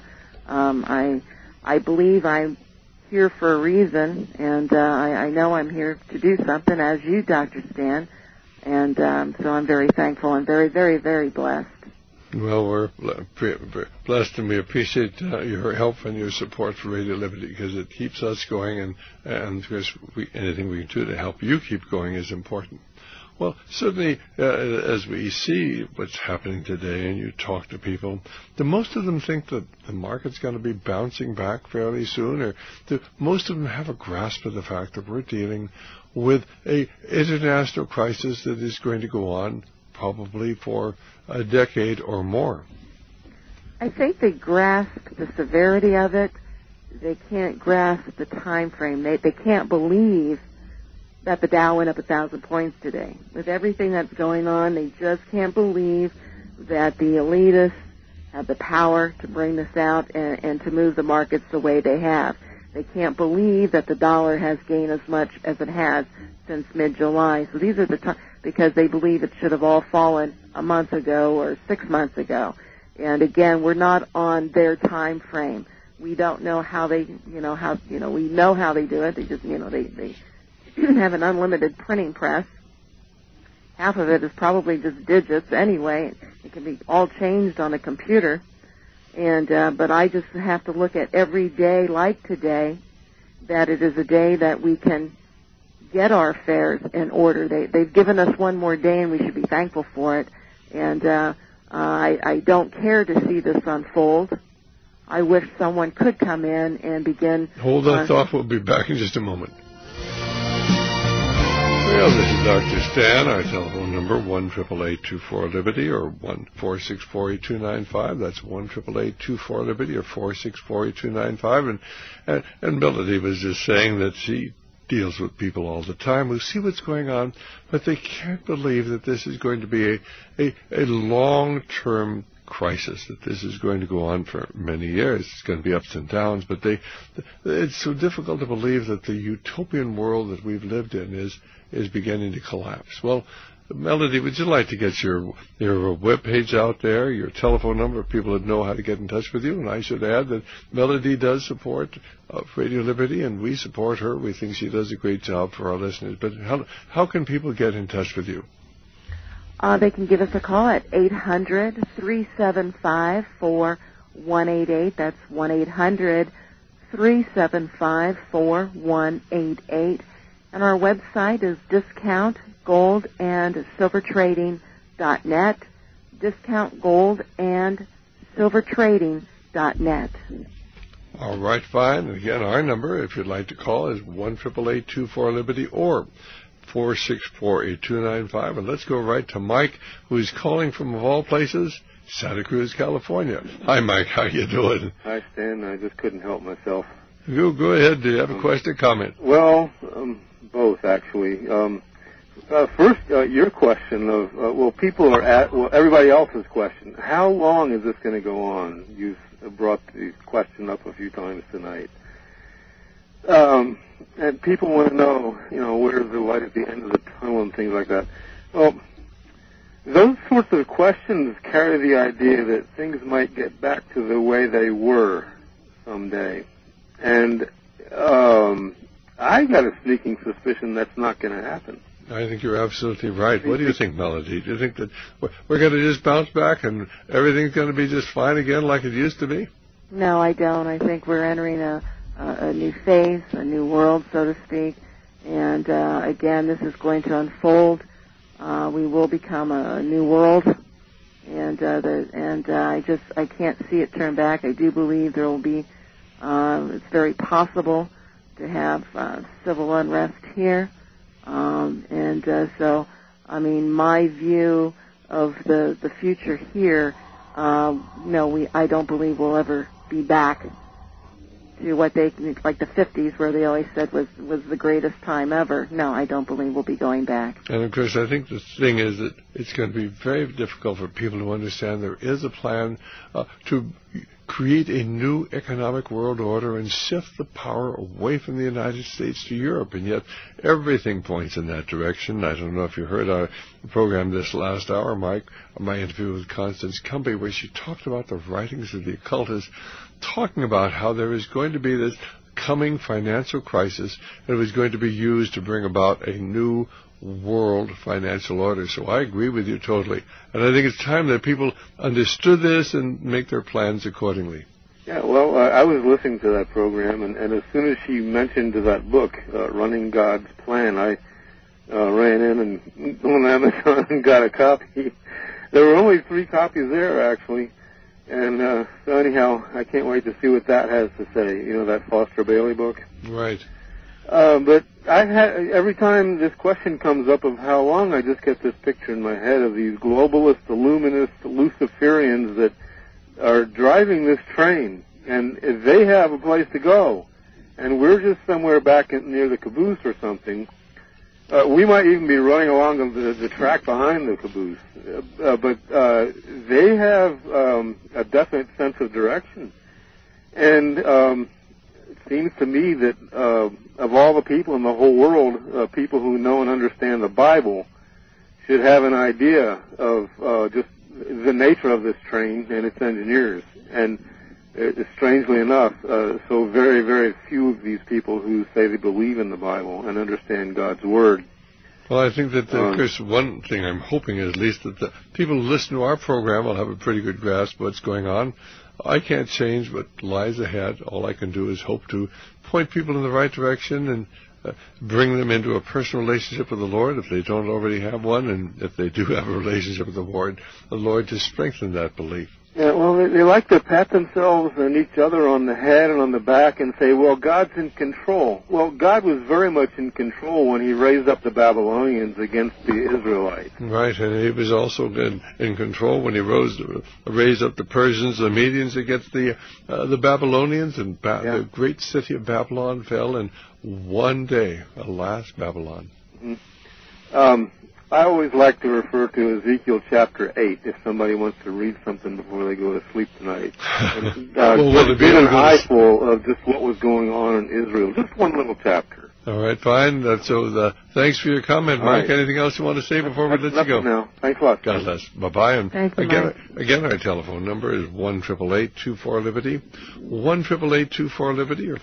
I believe I'm here for a reason, and I know I'm here to do something, as you, Dr. Stan, and so I'm very thankful and very, very, very blessed. Well, we're blessed, and we appreciate your help and your support for Radio Liberty, because it keeps us going, and because anything we can do to help you keep going is important. Well, certainly, as we see what's happening today and you talk to people, do most of them think that the market's going to be bouncing back fairly soon? Or do most of them have a grasp of the fact that we're dealing with an international crisis that is going to go on probably for a decade or more? I think they grasp the severity of it. They can't grasp the time frame. They can't believe that the Dow went up 1,000 points today. With everything that's going on, they just can't believe that the elitists have the power to bring this out and to move the markets the way they have. They can't believe that the dollar has gained as much as it has since mid-July. So these are the times, because they believe it should have all fallen a month ago or 6 months ago. And again, we're not on their time frame. We don't know how they, we know how they do it. They just, they have an unlimited printing press. Half of it is probably just digits anyway. It can be all changed on a computer. And but I just have to look at every day like today, that it is a day that we can get our affairs in order. They've given us one more day, and we should be thankful for it. And I don't care to see this unfold. I wish someone could come in and begin. Hold that thought. We'll be back in just a moment. Well, this is Dr. Stan. Our telephone number, 1-888-24-LIBERTY or 1-464-8295. That's 1-888-24-LIBERTY or 464-8295. And Melody was just saying that she deals with people all the time who see what's going on, but they can't believe that this is going to be a long-term crisis, that this is going to go on for many years. It's going to be ups and downs, but it's so difficult to believe that the utopian world that we've lived in is beginning to collapse. Well, Melody, would you like to get your webpage out there, your telephone number, if people would know how to get in touch with you? And I should add that Melody does support Radio Liberty, and we support her. We think she does a great job for our listeners. But how can people get in touch with you? They can give us a call at 800-375-4188. That's 1-800-375-4188. And our website is discountgoldandsilvertrading.net, discountgoldandsilvertrading.net. All right, fine. Again, our number, if you'd like to call, is 1-888-24-LIBERTY or 464-8295. And let's go right to Mike, who's calling from, of all places, Santa Cruz, California. Hi, Mike. How you doing? Hi, Stan. I just couldn't help myself. Go ahead. Do you have a question or comment? Well, both, actually. First, your question of, everybody else's question. How long is this going to go on? You've brought the question up a few times tonight. And people want to know, where's the light at the end of the tunnel and things like that. Well, those sorts of questions carry the idea that things might get back to the way they were someday. And I got a sneaking suspicion that's not going to happen. I think you're absolutely right. What do you think, Melody? Do you think that we're going to just bounce back and everything's going to be just fine again like it used to be? No, I don't. I think we're entering a new phase, a new world, so to speak. And again, this is going to unfold. We will become a new world, and I can't see it turn back. I do believe there will be. It's very possible to have civil unrest here, so I mean, my view of the future here. No, I don't believe we'll ever be back to what they, like the 50s, where they always said was the greatest time ever. No, I don't believe we'll be going back. And of course, I think the thing is that it's going to be very difficult for people to understand there is a plan to create a new economic world order and shift the power away from the United States to Europe. And yet everything points in that direction. I don't know if you heard our program this last hour, Mike, my interview with Constance Cumby, where she talked about the writings of the occultists, talking about how there is going to be this coming financial crisis and it was going to be used to bring about a new world financial order. So I agree with you totally. And I think it's time that people understood this and make their plans accordingly. Yeah, well, I was listening to that program, and as soon as she mentioned that book, Running God's Plan, I ran in and on Amazon and got a copy. There were only 3 copies there, actually. And so anyhow, I can't wait to see what that has to say, that Foster Bailey book. Right. But every time this question comes up of how long, I just get this picture in my head of these globalist, illuminist, Luciferians that are driving this train, and if they have a place to go, and we're just somewhere back near the caboose or something, we might even be running along the track behind the caboose. But they have a definite sense of direction. And it seems to me that of all the people in the whole world, people who know and understand the Bible should have an idea of just the nature of this train and its engineers. And strangely enough, so very, very few of these people who say they believe in the Bible and understand God's Word. Well, I think that, of course, one thing I'm hoping is at least that the people who listen to our program will have a pretty good grasp of what's going on. I can't change what lies ahead. All I can do is hope to point people in the right direction and bring them into a personal relationship with the Lord if they don't already have one, and if they do have a relationship with the Lord to strengthen that belief. Yeah, well, they like to pat themselves and each other on the head and on the back and say, well, God's in control. Well, God was very much in control when he raised up the Babylonians against the Israelites. Right, and he was also in control when he raised up the Persians, the Medians against the Babylonians, and the great city of Babylon fell in one day, alas, Babylon. Mm-hmm. I always like to refer to Ezekiel chapter 8 if somebody wants to read something before they go to sleep tonight. And, get an eyeful of just what was going on in Israel. Just one little chapter. All right, fine. So thanks for your comment, Mike. Right. Anything else you want to say before we let you go? No. Thanks a lot. God bless. Bye-bye. And thank you, again, our telephone number is 1-888-24-LIBERTY, 1-888-24-LIBERTY, or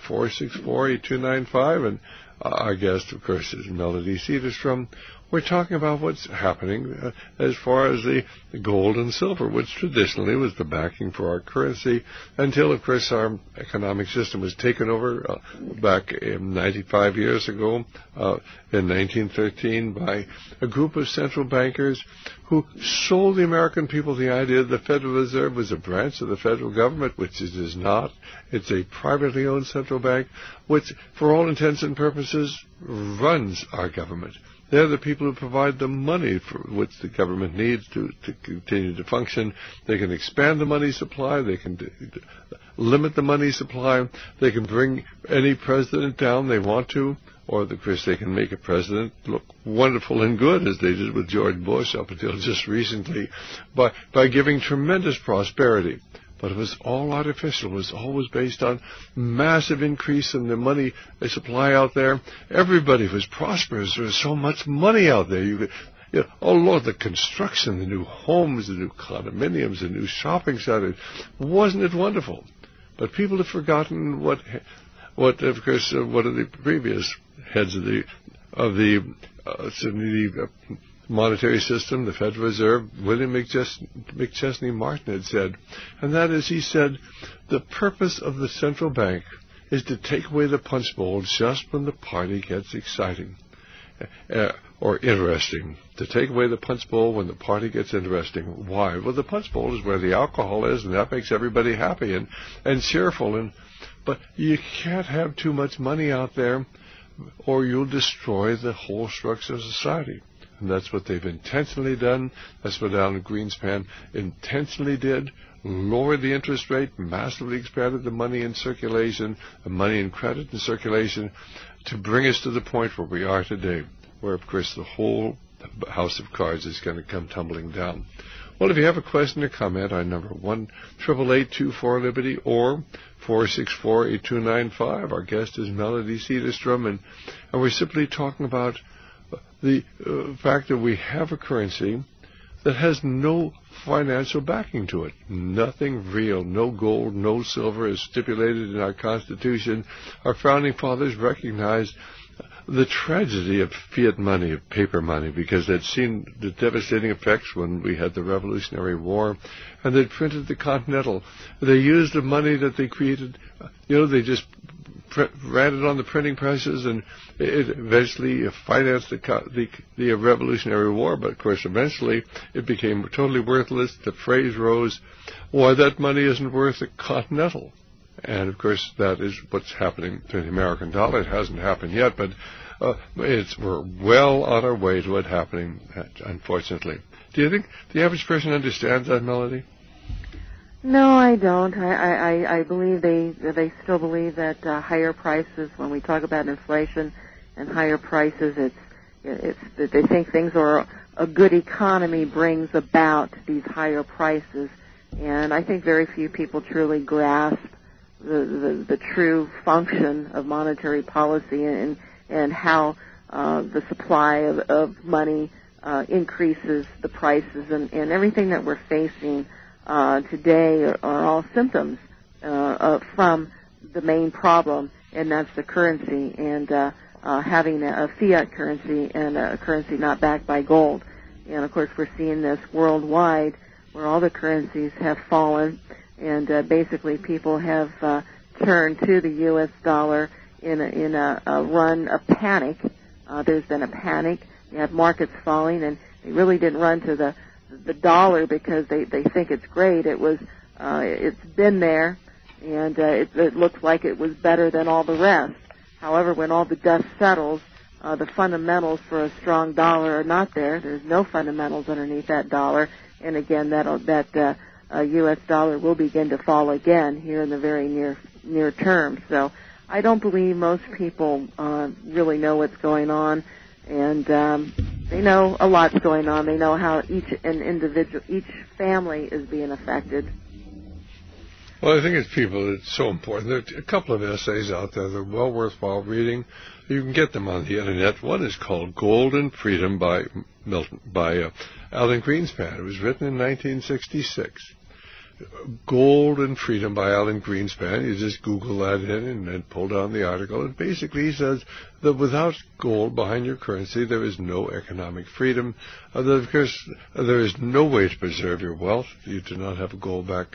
464-8295. And our guest, of course, is Melody Cedarstrom. We're talking about what's happening as far as the gold and silver, which traditionally was the backing for our currency until, of course, our economic system was taken over back 95 years ago in 1913 by a group of central bankers who sold the American people the idea that the Federal Reserve was a branch of the federal government, which it is not. It's a privately owned central bank, which, for all intents and purposes, runs our government. They're the people who provide the money for which the government needs to continue to function. They can expand the money supply. They can limit the money supply. They can bring any president down they want to. Or, of course, they can make a president look wonderful and good, as they did with George Bush up until just recently, by giving tremendous prosperity. But it was all artificial. It was always based on massive increase in the money supply out there. Everybody was prosperous. There was so much money out there. Oh, Lord, the construction, the new homes, the new condominiums, the new shopping centers. Wasn't it wonderful? But people have forgotten what of course, one of the previous heads of the monetary system, the Federal Reserve, William McChesney Martin had said. And that is, he said, the purpose of the central bank is to take away the punch bowl just when the party gets exciting or interesting. To take away the punch bowl when the party gets interesting. Why? Well, the punch bowl is where the alcohol is, and that makes everybody happy and cheerful. But you can't have too much money out there, or you'll destroy the whole structure of society. And that's what they've intentionally done. That's what Alan Greenspan intentionally did. Lowered the interest rate, massively expanded the money in circulation, the money in credit in circulation, to bring us to the point where we are today, where, of course, the whole house of cards is going to come tumbling down. Well, if you have a question or comment, our number 1-888-24-LIBERTY or 464-8295. Our guest is Melody Cedarstrom, and we're simply talking about the fact that we have a currency that has no financial backing to it. Nothing real, no gold, no silver is stipulated in our Constitution. Our founding fathers recognized the tragedy of fiat money, of paper money, because they'd seen the devastating effects when we had the Revolutionary War, and they'd printed the Continental. They used the money that they created, they just ran it on the printing presses, and it eventually financed the Revolutionary War. But, of course, eventually it became totally worthless. The phrase rose, why, that money isn't worth a Continental. And, of course, that is what's happening to the American dollar. It hasn't happened yet, but we're well on our way to it happening, unfortunately. Do you think the average person understands that, Melody? No, I don't. I believe they still believe that higher prices, when we talk about inflation and higher prices, it's that they think things are a good economy brings about these higher prices. And I think very few people truly grasp the true function of monetary policy and how the supply of money increases the prices, and everything that we're facing today are all symptoms from the main problem, and that's the currency, and having a fiat currency and a currency not backed by gold. And, of course, we're seeing this worldwide where all the currencies have fallen, and basically people have turned to the U.S. dollar in a run of panic. There's been a panic. You have markets falling, and they really didn't run to the dollar because they think it's great. It's been there, and it looks like it was better than all the rest. However, when all the dust settles, the fundamentals for a strong dollar are not there. There's no fundamentals underneath that dollar, and again, that U.S. dollar will begin to fall again here in the very near term. So I don't believe most people really know what's going on, and they know a lot's going on. They know how each family is being affected. Well, I think it's so important. There are a couple of essays out there that are well worthwhile reading. You can get them on the internet. One is called Gold and Freedom by Alan Greenspan. It was written in 1966. Gold and Freedom by Alan Greenspan. You just Google that in and then pull down the article. And basically he says that without gold behind your currency, there is no economic freedom. That, of course, there is no way to preserve your wealth if you do not have a gold-backed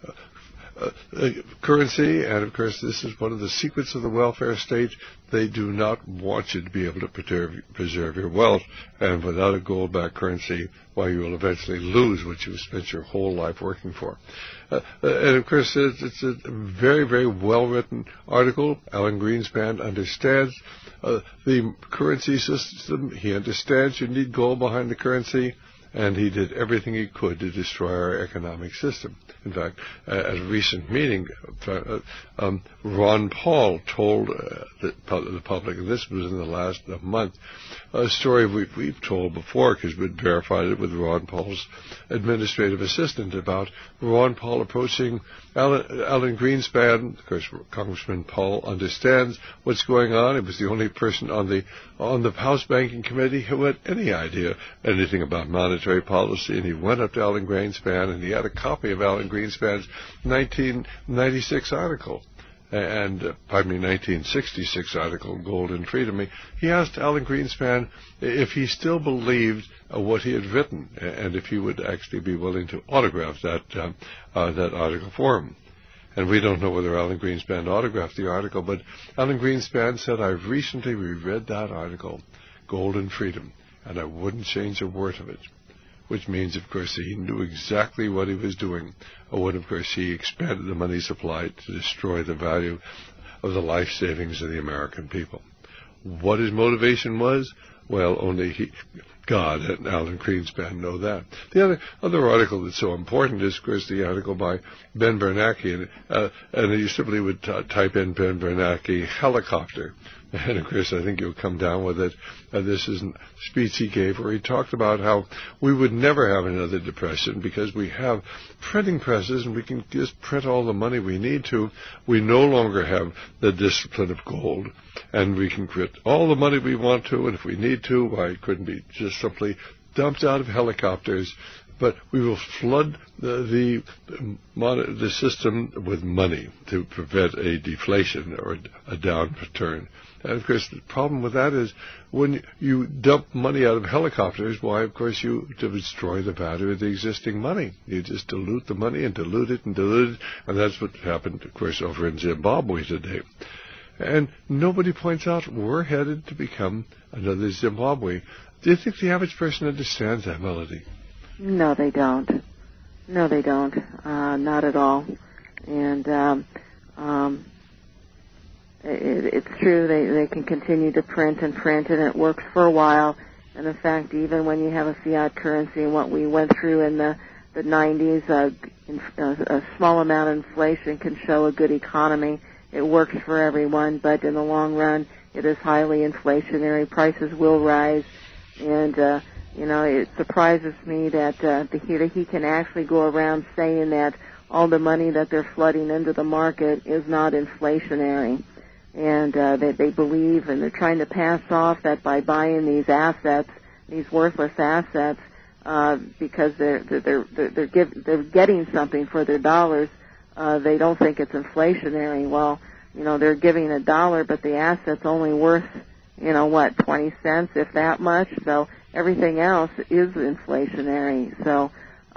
currency. And, of course, this is one of the secrets of the welfare state. They do not want you to be able to preserve your wealth. And without a gold-backed currency, well, you will eventually lose what you've spent your whole life working for. And, of course, it's a very, very well-written article. Alan Greenspan understands the currency system. He understands you need gold behind the currency, and he did everything he could to destroy our economic system. In fact, at a recent meeting, Ron Paul told the public, and this was in the last month, a story we've told before because we'd verified it with Ron Paul's administrative assistant about Ron Paul approaching Alan Greenspan. Of course, Congressman Paul understands what's going on. He was the only person on the House Banking Committee who had any idea anything about monetary policy, and he went up to Alan Greenspan, and he had a copy of Alan Greenspan's 1996 article. 1966 article, Gold and Freedom. He asked Alan Greenspan if he still believed what he had written, and if he would actually be willing to autograph that article for him. And we don't know whether Alan Greenspan autographed the article, but Alan Greenspan said, "I've recently reread that article, Gold and Freedom, and I wouldn't change a word of it." Which means, of course, he knew exactly what he was doing when, of course, he expanded the money supply to destroy the value of the life savings of the American people. What his motivation was, well, only God and Alan Greenspan know that. The other article that's so important is, of course, the article by Ben Bernanke, and you simply would type in Ben Bernanke helicopter. And, of course, I think you'll come down with it. This is a speech he gave where he talked about how we would never have another depression because we have printing presses and we can just print all the money we need to. We no longer have the discipline of gold, and we can print all the money we want to, and if we need to, why it couldn't be just simply dumped out of helicopters. But we will flood the system with money to prevent a deflation or a downturn. And, of course, the problem with that is when you dump money out of helicopters, why, of course, you destroy the value of the existing money. You just dilute the money and dilute it, and that's what happened, of course, over in Zimbabwe today. And nobody points out we're headed to become another Zimbabwe. Do you think the average person understands that, Melody? No, they don't. No, they don't. Not at all. And it's true they can continue to print, and it works for a while. And in fact, even when you have a fiat currency and what we went through in the 90s, a small amount of inflation can show a good economy. It works for everyone, but in the long run, it is highly inflationary. Prices will rise, and it surprises me that he can actually go around saying that all the money that they're flooding into the market is not inflationary. And they believe, and they're trying to pass off that by buying these assets, these worthless assets, because they're getting something for their dollars. They don't think it's inflationary. Well, they're giving $1, but the asset's only worth, 20 cents, if that much. So everything else is inflationary. So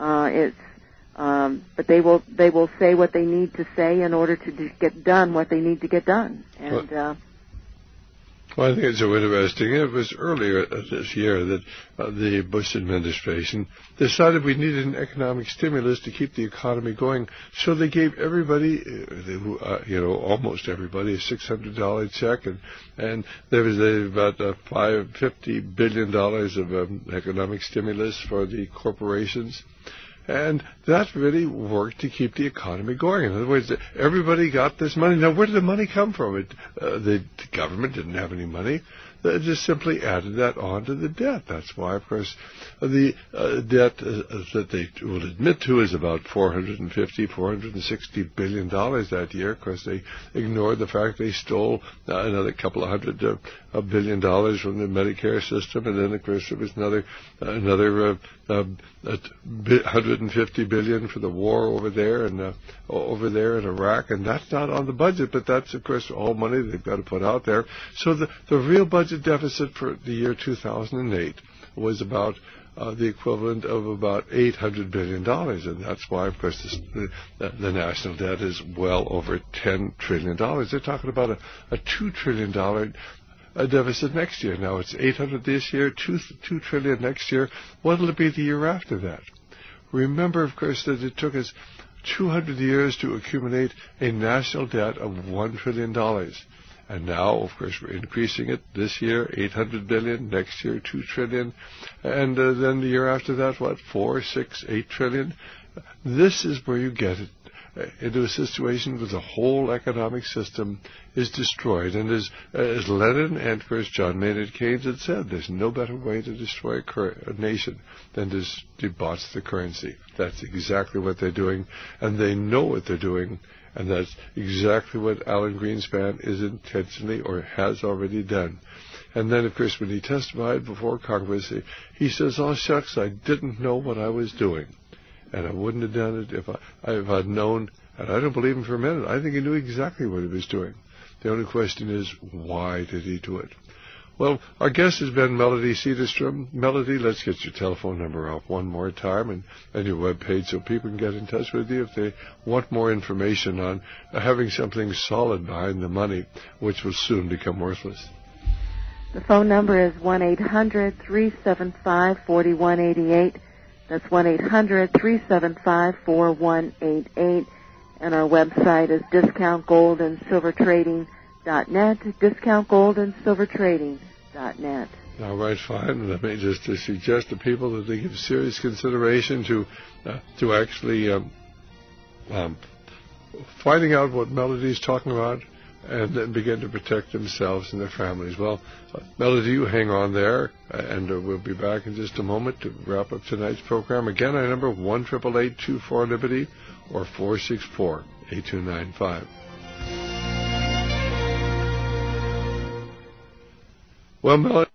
but they will say what they need to say in order to get done what they need to get done. And well, I think it's so interesting. It was earlier this year that the Bush administration decided we needed an economic stimulus to keep the economy going. So they gave everybody, almost everybody, a $600 check, and there was about $50 billion of economic stimulus for the corporations. And that really worked to keep the economy going. In other words, everybody got this money. Now, where did the money come from? The government didn't have any money. They just simply added that on to the debt. That's why, of course, the debt that they will admit to is about $460 billion that year. Of course, they ignored the fact they stole another couple of $100 billion from the Medicare system, and then, of course, there was another $150 billion for the war over there in Iraq, and that's not on the budget, but that's, of course, all money they've got to put out there. So the real budget deficit for the year 2008 was about the equivalent of about $800 billion, and that's why, of course, the national debt is well over $10 trillion. They're talking about a $2 trillion deficit next year. Now, it's $800 this year, $2 trillion next year. What will it be the year after that? Remember, of course, that it took us 200 years to accumulate a national debt of $1 trillion. And now, of course, we're increasing it this year, $800 billion, next year, $2 trillion, and then the year after that, $4, $6, $8 trillion? This is where you get it into a situation where the whole economic system is destroyed. And as Lenin and, of course, John Maynard Keynes had said, there's no better way to destroy a nation than to debauch the currency. That's exactly what they're doing, and they know what they're doing. And that's exactly what Alan Greenspan is intentionally or has already done. And then, of course, when he testified before Congress, he says, "Oh, shucks, I didn't know what I was doing. And I wouldn't have done it if I'd known And I don't believe him for a minute. I think he knew exactly what he was doing. The only question is, why did he do it? Well, our guest has been Melody Cedarstrom. Melody, let's get your telephone number out one more time and your webpage so people can get in touch with you if they want more information on having something solid behind the money, which will soon become worthless. The phone number is 1-800-375-4188. That's 1-800-375-4188. And our website is discountgoldandsilvertrading.net, discountgoldandsilvertrading.net. All right, fine. Let me just suggest to people that they give serious consideration to actually finding out what Melody's talking about and then begin to protect themselves and their families. Well, Melody, you hang on there, and we'll be back in just a moment to wrap up tonight's program. Again, our number 1-888-24-LIBERTY or 464-8295. Well, Melody,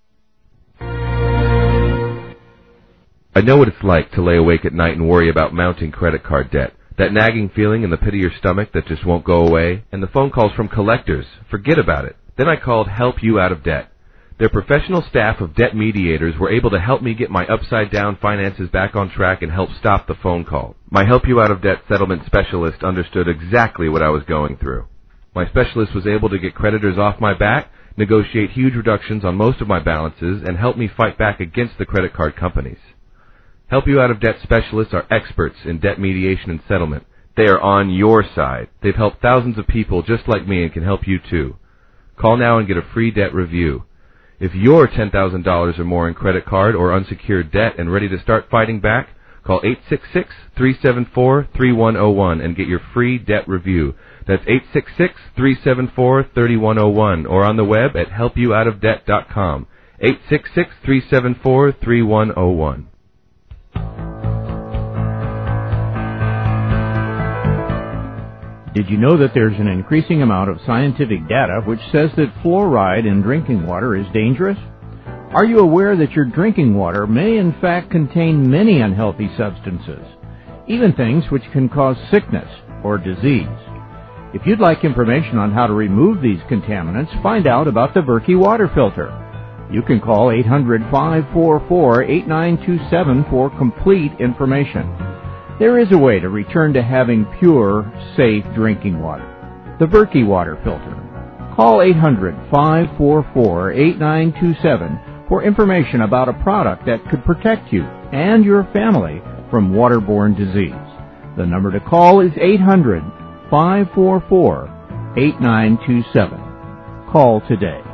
I know what it's like to lay awake at night and worry about mounting credit card debt. That nagging feeling in the pit of your stomach that just won't go away, and the phone calls from collectors. Forget about it. Then I called Help You Out of Debt. Their professional staff of debt mediators were able to help me get my upside-down finances back on track and help stop the phone call. My Help You Out of Debt settlement specialist understood exactly what I was going through. My specialist was able to get creditors off my back, negotiate huge reductions on most of my balances, and help me fight back against the credit card companies. Help You Out of Debt specialists are experts in debt mediation and settlement. They are on your side. They've helped thousands of people just like me and can help you too. Call now and get a free debt review. If you're $10,000 or more in credit card or unsecured debt and ready to start fighting back, call 866-374-3101 and get your free debt review. That's 866-374-3101 or on the web at helpyououtofdebt.com. 866-374-3101. Did you know that there's an increasing amount of scientific data which says that fluoride in drinking water is dangerous? Are you aware that your drinking water may in fact contain many unhealthy substances, even things which can cause sickness or disease? If you'd like information on how to remove these contaminants, find out about the Berkey water filter. You can call 800-544-8927 for complete information. There is a way to return to having pure, safe drinking water. The Berkey water filter. Call 800-544-8927 for information about a product that could protect you and your family from waterborne disease. The number to call is 800-544-8927. Call today.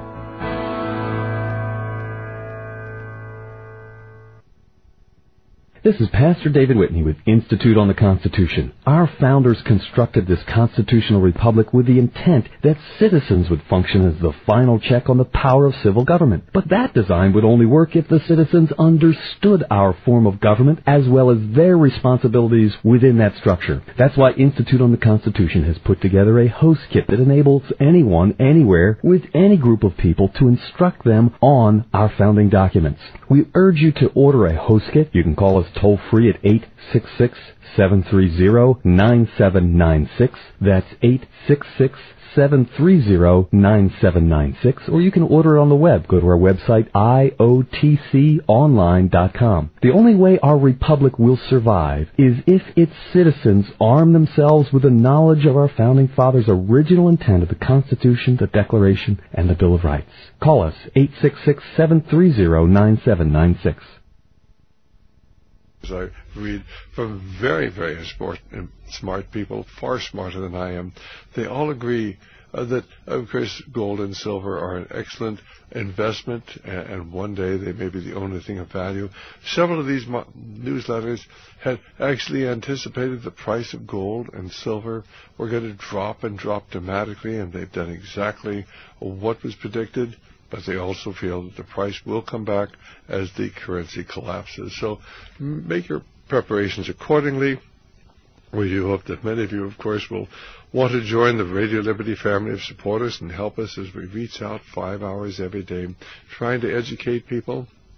This is Pastor David Whitney with Institute on the Constitution. Our founders constructed this constitutional republic with the intent that citizens would function as the final check on the power of civil government. But that design would only work if the citizens understood our form of government as well as their responsibilities within that structure. That's why Institute on the Constitution has put together a host kit that enables anyone, anywhere, with any group of people to instruct them on our founding documents. We urge you to order a host kit. You can call us toll-free at 866-730-9796. That's 866-730-9796. Or you can order it on the web. Go to our website, iotconline.com. The only way our republic will survive is if its citizens arm themselves with the knowledge of our founding fathers' original intent of the Constitution, the Declaration, and the Bill of Rights. Call us, 866-730-9796. I read from very, very smart people, far smarter than I am. They all agree that, of course, gold and silver are an excellent investment, and one day they may be the only thing of value. Several of these newsletters had actually anticipated the price of gold and silver were going to drop and drop dramatically, and they've done exactly what was predicted. But they also feel that the price will come back as the currency collapses. So make your preparations accordingly. We do hope that many of you, of course, will want to join the Radio Liberty family of supporters and help us as we reach out 5 hours every day trying to educate people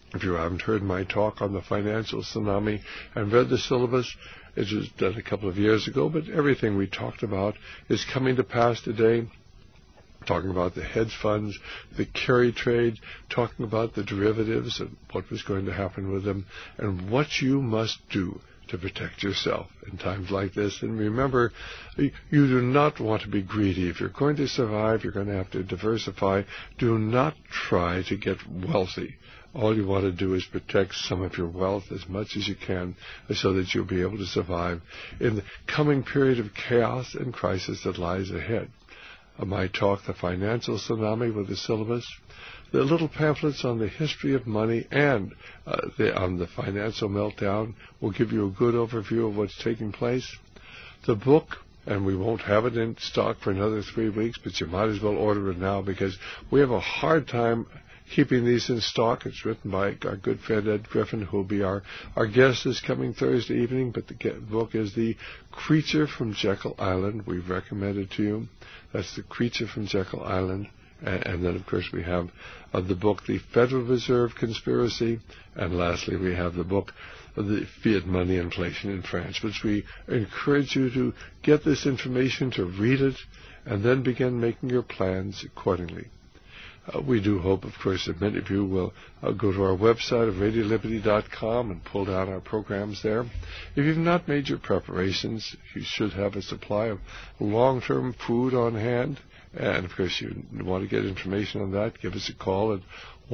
If you haven't heard my talk on the financial tsunami and read the syllabus, it was done a couple of years ago, but everything we talked about is coming to pass today. Talking about the hedge funds, the carry trade, talking about the derivatives and what was going to happen with them, and what you must do to protect yourself in times like this. And remember, you do not want to be greedy. If you're going to survive, you're going to have to diversify. Do not try to get wealthy. All you want to do is protect some of your wealth as much as you can so that you'll be able to survive in the coming period of chaos and crisis that lies ahead. My talk, The Financial Tsunami, with the syllabus, the little pamphlets on the history of money and on the financial meltdown will give you a good overview of what's taking place. The book, and we won't have it in stock for another 3 weeks, but you might as well order it now because we have a hard time keeping these in stock. It's written by our good friend Ed Griffin, who will be our guest this coming Thursday evening, but the book is The Creature from Jekyll Island. We've recommended to you. That's The Creature from Jekyll Island. And then, of course, we have the book, The Federal Reserve Conspiracy. And lastly, we have the book, The Fiat Money Inflation in France, which we encourage you to get this information, to read it, and then begin making your plans accordingly. We do hope, of course, that many of you will go to our website of RadioLiberty.com and pull down our programs there. If you've not made your preparations, you should have a supply of long-term food on hand. And, of course, you want to get information on that, give us a call at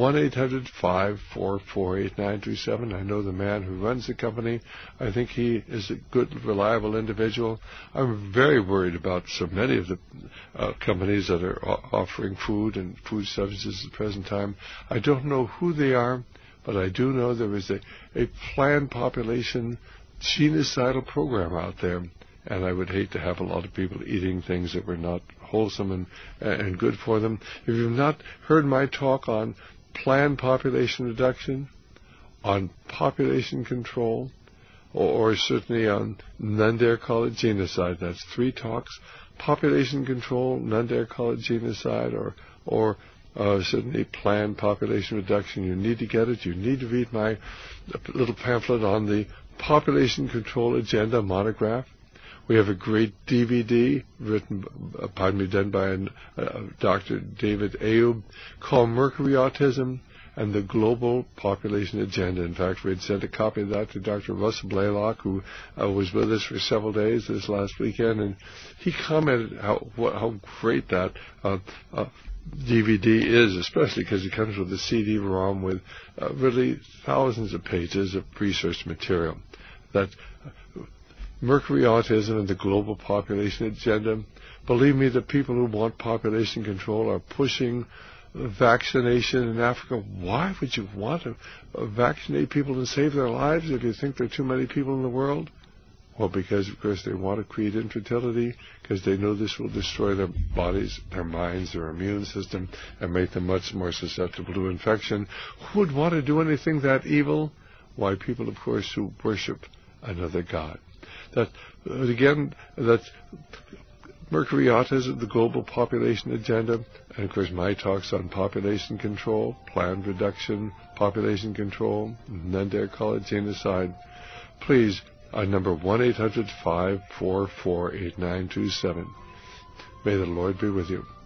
1-800-544-8927. I know the man who runs the company. I think he is a good, reliable individual. I'm very worried about so many of the companies that are offering food and food subsidies at the present time. I don't know who they are, but I do know there is a planned population genocidal program out there. And I would hate to have a lot of people eating things that were not wholesome and good for them. If you've not heard my talk on planned population reduction, on population control, or certainly on Nunn-Dare College genocide, that's 3 talks: population control, Nunn-Dare College genocide, or certainly planned population reduction. You need to get it. You need to read my little pamphlet on the population control agenda monograph. We have a great DVD done by Dr. David Ayub called Mercury Autism and the Global Population Agenda. In fact, we had sent a copy of that to Dr. Russell Blaylock, who was with us for several days this last weekend, and he commented how great that DVD is, especially because it comes with a CD-ROM with really thousands of pages of research material. That Mercury Autism and the Global Population Agenda. Believe me, the people who want population control are pushing vaccination in Africa. Why would you want to vaccinate people and save their lives if you think there are too many people in the world? Well, because, of course, they want to create infertility, because they know this will destroy their bodies, their minds, their immune system, and make them much more susceptible to infection. Who would want to do anything that evil? Why, people, of course, who worship another god. That's Mercury Autism, the Global Population Agenda, and, of course, my talks on population control, planned reduction, population control, Nunn-Dare College genocide. Please, our number 1-800-544-8927. May the Lord be with you.